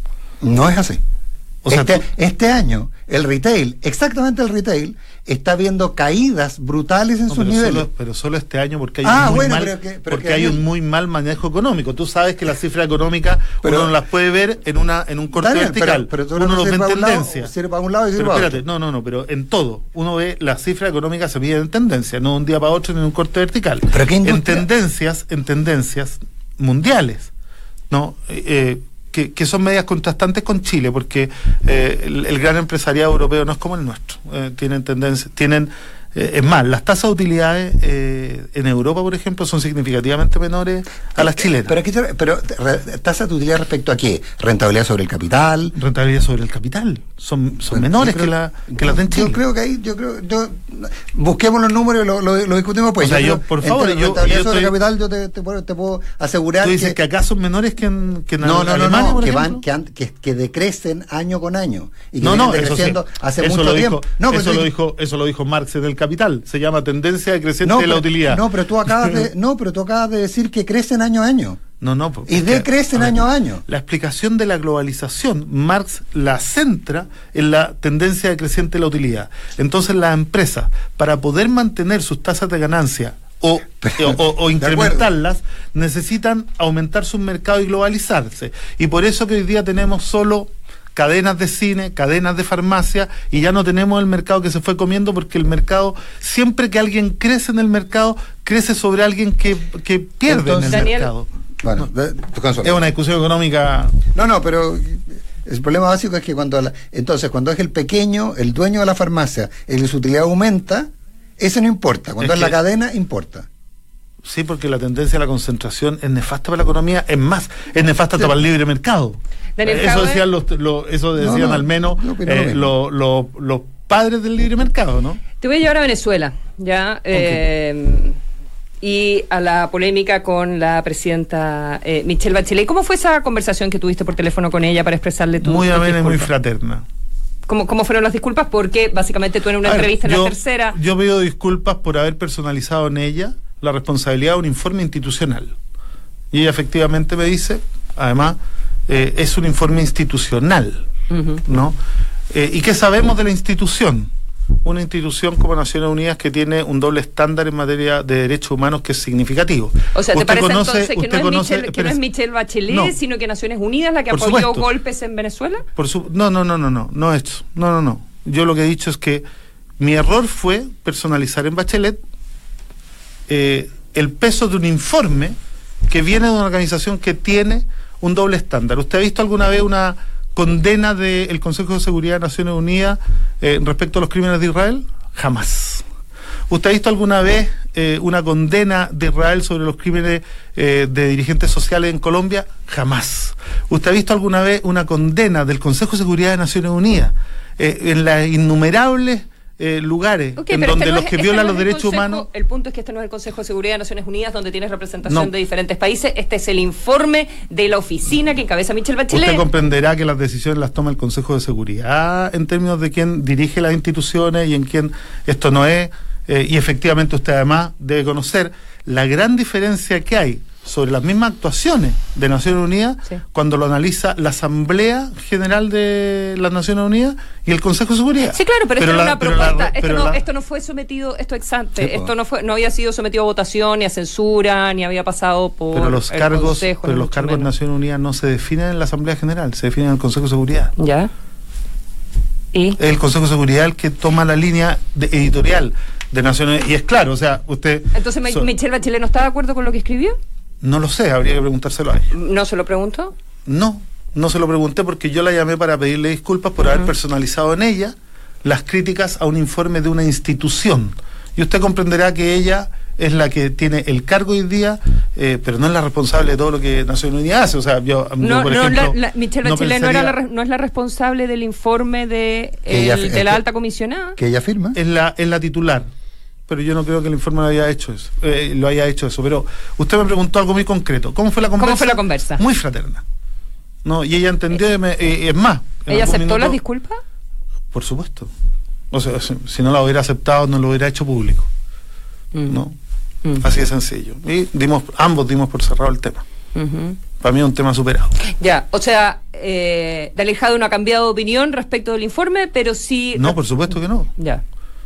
No es así. O sea, este, tú- este año, el retail, exactamente el retail, está viendo caídas brutales en No, sus pero, niveles. solo, pero solo este año porque hay, Ah, un, muy bueno, mal, pero que- pero porque que hay año- un muy mal manejo económico. Tú sabes que las cifras económicas Pero- uno no las puede ver en una en un corte Daniel, vertical. pero- pero tú uno no los ve sirve en para un lado, tendencia. sirve para un lado y sirve Pero para espérate, otro. no, no, no, pero en todo. Uno ve las cifras económicas se miden en tendencia, no de un día para otro ni en un corte vertical. ¿Pero qué en industria? tendencias, en tendencias mundiales, ¿no? Eh, eh, que, que son medias contrastantes con Chile, porque eh, el, el gran empresariado europeo no es como el nuestro. Eh, tienen tendencias, tienen eh, es más, las tasas de utilidades eh, en Europa, por ejemplo, son significativamente menores a las chilenas. Pero, aquí te- pero re- tasa de utilidad respecto a qué? Rentabilidad sobre el capital. Rentabilidad sobre el capital son, son Bueno, menores yo creo- que la que las de en Chile. Yo creo que ahí, yo creo, yo, busquemos los números y lo, lo, lo discutimos pues. O sea, yo, creo, por en favor, términos de yo- rentabilidad yo sobre el estoy- capital, yo te, te puedo, te puedo asegurar Tú dices que, que acá son menores que en, que en no, no, no, Alemania, no, por que ejemplo. van, que, han- que, que decrecen año con año y que No, vienen no, eso sí. decreciendo hace Eso mucho lo tiempo. dijo, No, pero eso sí- lo dijo, eso lo dijo Marx en el Capital. Se llama tendencia decreciente no, de la pero- utilidad. No, pero tú acabas de, no, pero tú acabas de decir que crecen año a año. No, no, porque- Y decrecen a ver, año a año. La explicación de la globalización, Marx la centra en la tendencia decreciente de la utilidad. Entonces las empresas, para poder mantener sus tasas de ganancia o, Pero- o, o de incrementarlas, necesitan aumentar sus mercados y globalizarse. Y por eso que hoy día tenemos solo cadenas de cine, cadenas de farmacia, y ya no tenemos el mercado que se fue comiendo, porque el mercado, siempre que alguien crece en el mercado, crece sobre alguien que, que pierde Entonces, en el Daniel, mercado. Bueno, de- tu consuelo. Es una discusión económica. No, no, pero el problema básico es que cuando la- entonces cuando es el pequeño, el dueño de la farmacia, el que su utilidad aumenta, ese no importa. Cuando Es es, la que- cadena, importa. Sí, porque la tendencia a la concentración es nefasta para la economía, es más, es nefasta para el libre mercado. Daniel eso Jaue. decían, los, lo- eso decían No, no, al menos yo opino eh, lo mismo. lo- lo- los padres del libre mercado, ¿no? Te voy a llevar a Venezuela, ¿ya? Eh, y a la polémica con la presidenta eh, Michelle Bachelet. ¿Cómo fue esa conversación que tuviste por teléfono con ella para expresarle tu Muy tus amena y muy disculpas? fraterna. ¿Cómo, ¿Cómo fueron las disculpas? Porque básicamente tú en una A ver, entrevista en yo, la tercera... Yo pido disculpas por haber personalizado en ella la responsabilidad de un informe institucional. Y ella efectivamente me dice, además, eh, es un informe institucional, Ujú. ¿no? Eh, ¿Y qué sabemos de la institución? Una institución como Naciones Unidas que tiene un doble estándar en materia de derechos humanos que es significativo. O sea, ¿te Usted parece conoce- entonces que, usted no es, conoce- Michelle, que no es espérese. Michelle Bachelet, No. sino que Naciones Unidas la que Por apoyó supuesto. golpes en Venezuela? Por su, no, no, no, no, no, no es eso. No, no, no. Yo lo que he dicho es que mi error fue personalizar en Bachelet eh, el peso de un informe que viene de una organización que tiene un doble estándar. ¿Usted ha visto alguna vez una condena del Consejo de Seguridad de Naciones Unidas eh, respecto a los crímenes de Israel? Jamás. ¿Usted ha visto alguna vez eh, una condena de Israel sobre los crímenes eh, de dirigentes sociales en Colombia? Jamás. ¿Usted ha visto alguna vez una condena del Consejo de Seguridad de Naciones Unidas eh, en las innumerables eh, lugares Ok, en pero donde este no los es- que este violan no los es el derechos Consejo- humanos... El punto es que este no es el Consejo de Seguridad de Naciones Unidas, donde tienes representación No. de diferentes países. Este es el informe de la oficina que encabeza Michelle Bachelet. Usted comprenderá que las decisiones las toma el Consejo de Seguridad en términos de quién dirige las instituciones y en quién esto no es. Eh, y efectivamente usted además debe conocer la gran diferencia que hay sobre las mismas actuaciones de Naciones Unidas Sí. cuando lo analiza la Asamblea General de las Naciones Unidas y el Consejo de Seguridad. Sí, claro, pero, esto era la- una pero la- propuesta. esto, pero no, la- esto no fue sometido, esto ex ante, Sí, po. esto no fue, no había sido sometido a votación, ni a censura, ni había pasado por pero los el cargos, Consejo, pero ni los mucho cargos de menos. Naciones Unidas no se definen en la Asamblea General, se definen en el Consejo de Seguridad. ¿Ya? ¿Y? El Consejo de Seguridad el que toma la línea de- editorial de Naciones Unidas. Y es claro, o sea, usted... Entonces, Mi- so- ¿Michelle Bachelet no está de acuerdo con lo que escribió? no lo sé, habría que preguntárselo a ella. ¿No se lo preguntó? No, no se lo pregunté porque yo la llamé para pedirle disculpas por haber Ujú. personalizado en ella las críticas a un informe de una institución. Y usted comprenderá que ella es la que tiene el cargo hoy día, eh, pero no es la responsable de todo lo que Naciones Unidas hace. O sea, yo, yo, No, por no, ejemplo, la, la- Michelle no Bachelet no, era la pensaría- re- no es la responsable del informe de, Que ella- el- de la que- alta comisionada. Que ella firma. es la, es la titular. Pero yo no creo que el informe lo haya hecho eso. eh, lo haya hecho eso. Pero usted me preguntó algo muy concreto. ¿Cómo fue la conversa? ¿Cómo fue la conversa? Muy fraterna. No, y ella entendió, y me- y es más. en ¿Ella algún aceptó minuto- las disculpas? Por supuesto. O sea, si, si no la hubiera aceptado, no lo hubiera hecho público. Mm. ¿No? Mm. Así de sencillo. Y dimos, ambos dimos por cerrado el tema. Ujú. Para mí es un tema superado. Ya, o sea, eh, Daniel Jadwe no ha cambiado de opinión respecto del informe, pero sí... No, por supuesto que no. Ya,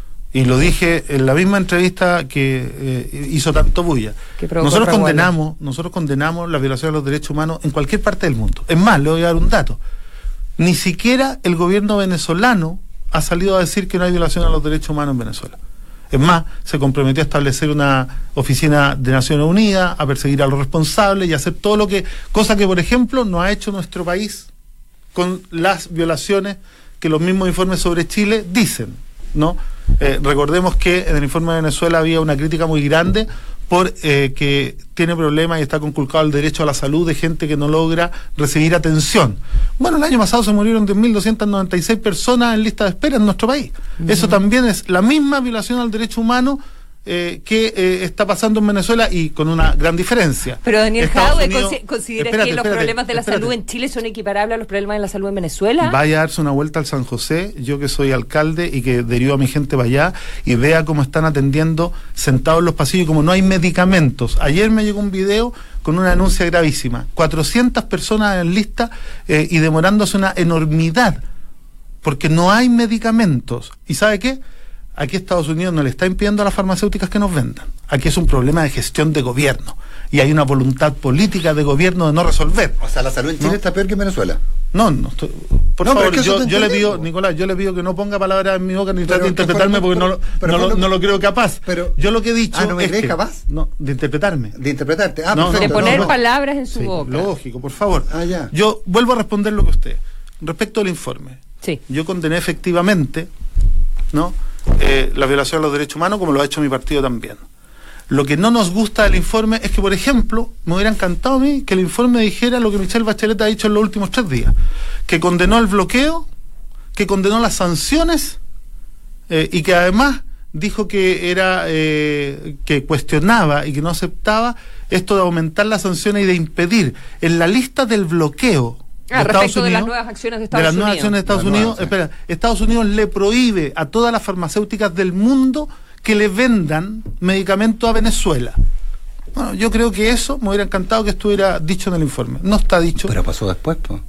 Y lo dije en la misma entrevista que eh, hizo tanto bulla. Que provocó Nosotros revuelo. condenamos, nosotros condenamos la violación de los derechos humanos en cualquier parte del mundo. Es más, le voy a dar un dato. Ni siquiera el gobierno venezolano ha salido a decir que no hay violación a los derechos humanos en Venezuela. Es más, se comprometió a establecer una oficina de Naciones Unidas, a perseguir a los responsables y a hacer todo lo que, cosa que por ejemplo no ha hecho nuestro país con las violaciones que los mismos informes sobre Chile dicen, ¿no? Eh, recordemos que en el informe de Venezuela había una crítica muy grande por eh, que tiene problemas y está conculcado el derecho a la salud de gente que no logra recibir atención. Bueno, el año pasado se murieron diez mil doscientas noventa y seis personas en lista de espera en nuestro país. Uh-huh. Eso también es la misma violación al derecho humano eh, que eh, está pasando en Venezuela y con una gran diferencia. Pero Daniel Estados Jadwe, Unidos- consi- ¿considera espérate, que los espérate, problemas de la espérate. salud en Chile son equiparables a los problemas de la salud en Venezuela? Vaya a darse una vuelta al San José, yo que soy alcalde y que derivo a mi gente para allá, y vea cómo están atendiendo sentados en los pasillos, como no hay medicamentos. Ayer me llegó un video con una denuncia gravísima, cuatrocientas personas en lista eh, y demorándose una enormidad, porque no hay medicamentos. ¿Y sabe qué? Aquí Estados Unidos no le está impidiendo a las farmacéuticas que nos vendan. Aquí es un problema de gestión de gobierno, y hay una voluntad política de gobierno de no resolver. O sea, la salud en Chile ¿No? está peor que en Venezuela. No, no estoy, por No, pero favor, es que eso yo, te yo le entendí, pido, po. Nicolás, yo le pido que no ponga palabras en mi boca ni Pero trate de que interpretarme fue- porque no, lo- pero no, fue lo, lo- no lo creo capaz. pero- yo lo que he dicho Ah, ¿no me es crees que- capaz? No, de interpretarme. De interpretarte. Ah, No, perfecto. de no, poner no. palabras en su Sí, boca. lógico, por favor. Ah, ya. Yo vuelvo a responder lo que usted. Respecto al informe, Sí. yo condené efectivamente, ¿no? Eh, la violación de los derechos humanos, como lo ha hecho mi partido también. Lo que no nos gusta del informe es que, por ejemplo, me hubiera encantado a mí que el informe dijera lo que Michelle Bachelet ha dicho en los últimos tres días, que condenó el bloqueo, que condenó las sanciones eh, y que además dijo que era eh, que cuestionaba y que no aceptaba esto de aumentar las sanciones y de impedir en la lista del bloqueo Ah, de respecto Estados de las Unidos, nuevas acciones de de Estados las nuevas Unidos. acciones de Estados Las nuevas, Unidos, sí. espera, Estados Unidos le prohíbe a todas las farmacéuticas del mundo que le vendan medicamentos a Venezuela. Bueno, yo creo que eso me hubiera encantado que estuviera dicho en el informe. No está dicho. Pero pasó después, pues.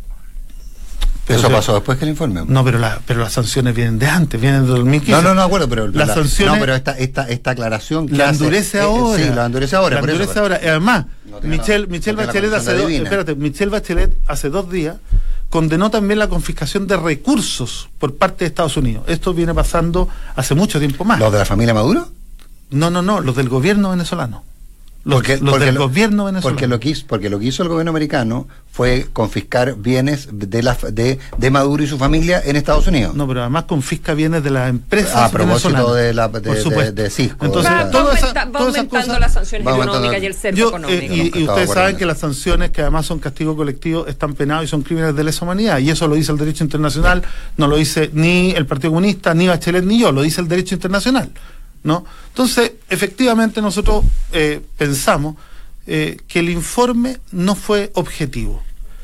Pero Eso se- pasó después que el informe. No, pero, la, pero las sanciones vienen de antes, vienen de dos mil quince. No, no, no acuerdo, pero Las la- sanciones- No, pero esta, esta, esta aclaración que La hace- endurece eh, eh, ahora. Sí, la endurece ahora. La por eso, endurece pero- ahora. Y además, No tiene Michelle, la- Michelle no tiene la Bachelet hace condición dos, divina. espérate, Michelle Bachelet hace dos días condenó también la confiscación de recursos por parte de Estados Unidos. Esto viene pasando hace mucho tiempo más. ¿Los de la familia Maduro? No, no, no, los del gobierno venezolano. Los, Porque- los porque del lo- gobierno venezolano. Porque lo, que hizo, porque lo que hizo el gobierno americano fue confiscar bienes de, la, de, de Maduro y su familia en Estados Unidos. No, pero además confisca bienes de las empresas A propósito venezolanas. de la- de- Por de- supuesto. de Cisco, Entonces, de va, la- va todas esas- aumenta- va todas esas aumentando cosas- las sanciones va aumentando económicas la- y el cerco Yo, económico. eh, y, y Estaba ustedes por saben ejemplo. que las sanciones, que además son castigo colectivo, están penados y son crímenes de lesa humanidad. Y eso lo dice el derecho internacional, no lo dice ni el Partido Comunista, ni Bachelet, ni yo, lo dice el derecho internacional, ¿no? Entonces, efectivamente, nosotros eh, pensamos eh, que el informe no fue objetivo.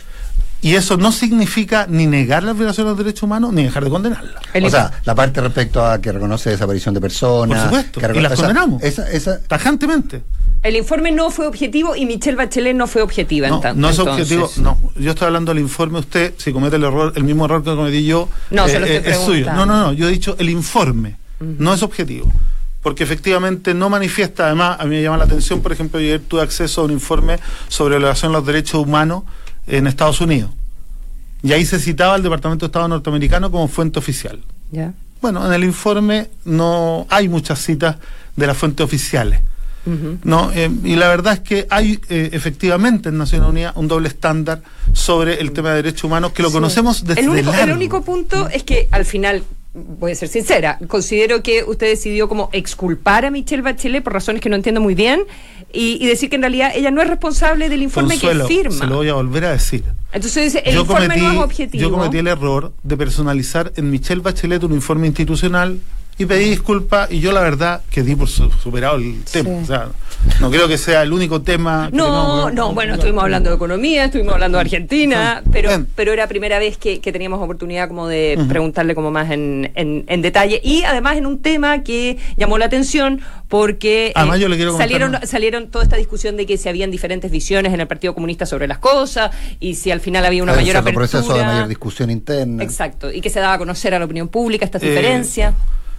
Y eso no significa ni negar la violación de los derechos humanos, ni dejar de condenarla. El O inf- sea, la parte respecto a que reconoce desaparición de personas. Por supuesto, que y reconoce- las o sea, condenamos. Esa, esa, Tajantemente. El informe no fue objetivo y Michelle Bachelet no fue objetiva. No, en tanto, no es entonces. objetivo. No, yo estoy hablando del informe. Usted, si comete el error, el mismo error que cometí yo, No, se lo estoy es suyo. preguntando. No, no, no. Yo he dicho el informe. No es objetivo. Porque efectivamente no manifiesta, además, a mí me llama la atención, por ejemplo, yo ayer tuve acceso a un informe sobre violación de los derechos humanos en Estados Unidos. Y ahí se citaba al Departamento de Estado norteamericano como fuente oficial. Ya. Bueno, en el informe no hay muchas citas de las fuentes oficiales. Ujú. No, eh, y la verdad es que hay eh, efectivamente en Naciones Unidas un doble estándar sobre el tema de derechos humanos que lo Sí. conocemos desde el único, el largo. único punto es que al final, voy a ser sincera, considero que usted decidió como exculpar a Michelle Bachelet por razones que no entiendo muy bien y, y decir que en realidad ella no es responsable del informe Consuelo, que firma. se lo voy a volver a decir. Entonces dice, el yo informe cometí, no es objetivo. yo cometí el error de personalizar en Michelle Bachelet un informe institucional y pedí disculpas, y yo la verdad que di por su- superado el tema. Sí. O sea, no creo que sea el único tema. Que No, tenemos- no, bueno, estuvimos hablando de economía, estuvimos hablando de Argentina, Sí. pero, Bien. pero era primera vez que, que teníamos oportunidad como de Ujú. preguntarle como más en, en, en detalle, y además en un tema que llamó la atención porque Además, yo le quiero comentar salieron, una- salieron toda esta discusión de que si habían diferentes visiones en el Partido Comunista sobre las cosas, y si al final había una Hay un mayor cierto apertura. proceso de mayor discusión interna. Exacto, y que se daba a conocer a la opinión pública estas Eh, diferencias.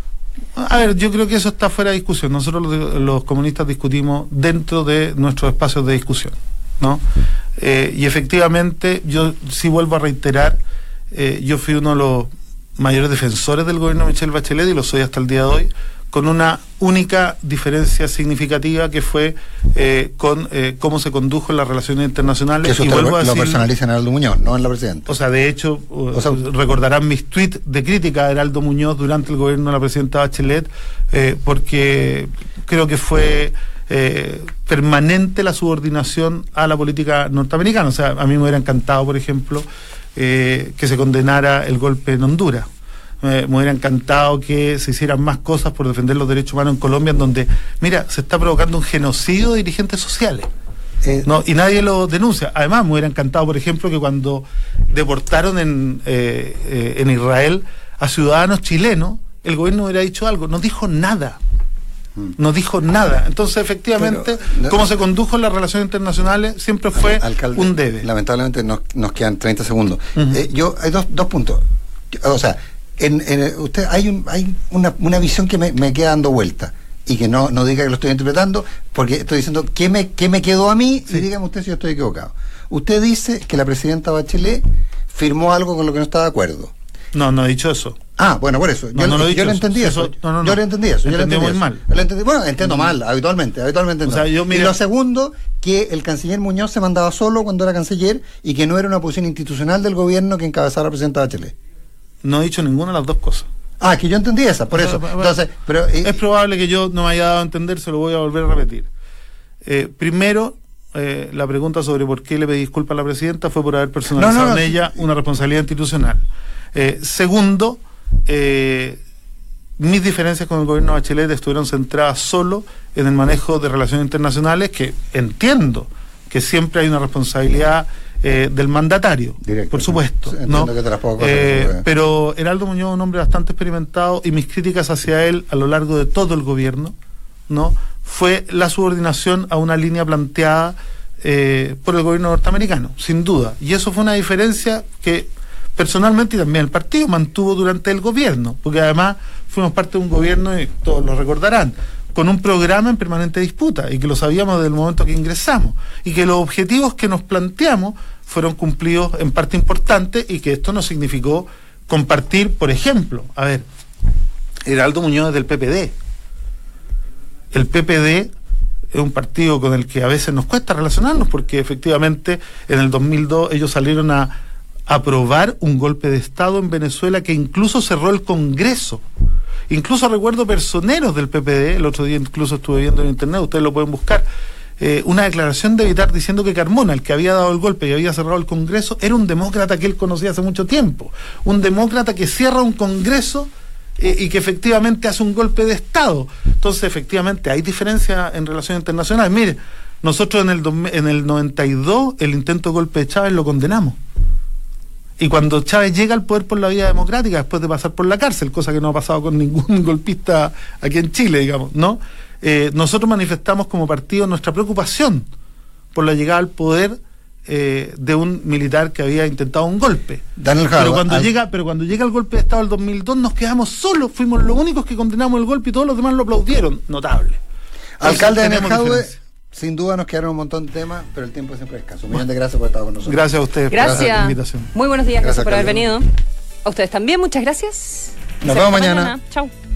A ver, yo creo que eso está fuera de discusión. Nosotros los, los comunistas discutimos dentro de nuestros espacios de discusión, ¿no? Eh, y efectivamente, yo sí vuelvo a reiterar, eh, yo fui uno de los mayores defensores del gobierno de Michelle Bachelet, y lo soy hasta el día de hoy, con una única diferencia significativa, que fue eh, con eh, cómo se condujo en las relaciones internacionales. Que eso y usted vuelvo a lo decir, personaliza en Heraldo Muñoz, no en la presidenta. o sea, de hecho, O sea, recordarán mis tweets de crítica a Heraldo Muñoz durante el gobierno de la presidenta Bachelet, eh, porque creo que fue eh, permanente la subordinación a la política norteamericana. O sea, a mí me hubiera encantado, por ejemplo, eh, que se condenara el golpe en Honduras. Eh, me hubiera encantado que se hicieran más cosas por defender los derechos humanos en Colombia, en donde, mira, se está provocando un genocidio de dirigentes sociales. Eh, No, y nadie lo denuncia. Además, me hubiera encantado, por ejemplo, que cuando deportaron en, eh, eh, en Israel a ciudadanos chilenos, el gobierno hubiera dicho algo. No dijo nada. No dijo nada. Entonces, efectivamente, Pero, cómo se condujo en las relaciones internacionales siempre fue Alcalde, un debe. Lamentablemente nos, nos quedan treinta segundos. Ujú. Eh, yo hay dos, dos puntos. O sea, en, en usted hay un, hay una, una visión que me, me queda dando vuelta, y que no, no diga que lo estoy interpretando, porque estoy diciendo qué me, qué me quedó a mí, Sí. y dígame usted si yo estoy equivocado. Usted dice que la presidenta Bachelet firmó algo con lo que no está de acuerdo. No, no he dicho eso. Ah, bueno, por eso. No, Yo, no lo he yo dicho lo eso. entendí eso. Eso- no, no, no. Yo lo entendí eso. Yo lo Entendí entendí muy eso. mal. Yo lo entendí- bueno, entiendo Mm. mal, habitualmente, habitualmente O no. sea, yo, mira- Y lo segundo, que el canciller Muñoz se mandaba solo cuando era canciller, y que no era una posición institucional del gobierno que encabezaba la presidenta Bachelet. No he dicho ninguna de las dos cosas. Ah, que yo entendí esa, por O sea, eso. bueno, Entonces, pero eh, es probable que yo no me haya dado a entender, se lo voy a volver a repetir. Eh, primero, eh, la pregunta sobre por qué le pedí disculpas a la presidenta fue por haber personalizado No, no, no, en ella una responsabilidad institucional. Eh, segundo, eh, mis diferencias con el gobierno de Bachelet estuvieron centradas solo en el manejo de relaciones internacionales, que entiendo que siempre hay una responsabilidad eh, del mandatario, Directo, por sí. supuesto, Entiendo ¿no? que te las puedo coger, Eh, eso, eh. pero Heraldo Muñoz es un hombre bastante experimentado, y mis críticas hacia él a lo largo de todo el gobierno, ¿no?, fue la subordinación a una línea planteada eh, por el gobierno norteamericano, sin duda. Y eso fue una diferencia que personalmente y también el partido mantuvo durante el gobierno, porque además fuimos parte de un gobierno, y todos lo recordarán, con un programa en permanente disputa, y que lo sabíamos desde el momento que ingresamos, y que los objetivos que nos planteamos fueron cumplidos en parte importante, y que esto no significó compartir, por ejemplo, a ver, Heraldo Muñoz es del P P D. El P P D es un partido con el que a veces nos cuesta relacionarnos, porque efectivamente en el dos mil dos ellos salieron a aprobar un golpe de Estado en Venezuela que incluso cerró el Congreso. Incluso recuerdo personeros del P P D, el otro día incluso estuve viendo en internet, ustedes lo pueden buscar, eh, una declaración de Vitar diciendo que Carmona, el que había dado el golpe y había cerrado el Congreso, era un demócrata que él conocía hace mucho tiempo. Un demócrata que cierra un Congreso eh, y que efectivamente hace un golpe de Estado. Entonces, efectivamente, hay diferencia en relaciones internacionales. Mire, nosotros en el, dos mil en el noventa y dos, el intento de golpe de Chávez lo condenamos. Y cuando Chávez llega al poder por la vía democrática, después de pasar por la cárcel, cosa que no ha pasado con ningún golpista aquí en Chile, digamos, ¿no? Eh, nosotros manifestamos como partido nuestra preocupación por la llegada al poder eh, de un militar que había intentado un golpe. Daniel Pero Jadot, cuando al- llega, pero cuando llega el golpe de Estado del dos mil dos nos quedamos solos, fuimos los únicos que condenamos el golpe y todos los demás lo aplaudieron. Notable. alcalde Entonces, Daniel tenemos Jadot, diferencia. sin duda nos quedaron un montón de temas, pero el tiempo siempre es escaso. Un millón de gracias por estar con nosotros. Gracias a ustedes por la Gracias. invitación. Muy buenos días, gracias, Gracias, por haber alcalde. venido. A ustedes también, muchas gracias. Nos Hasta vemos mañana. Chau.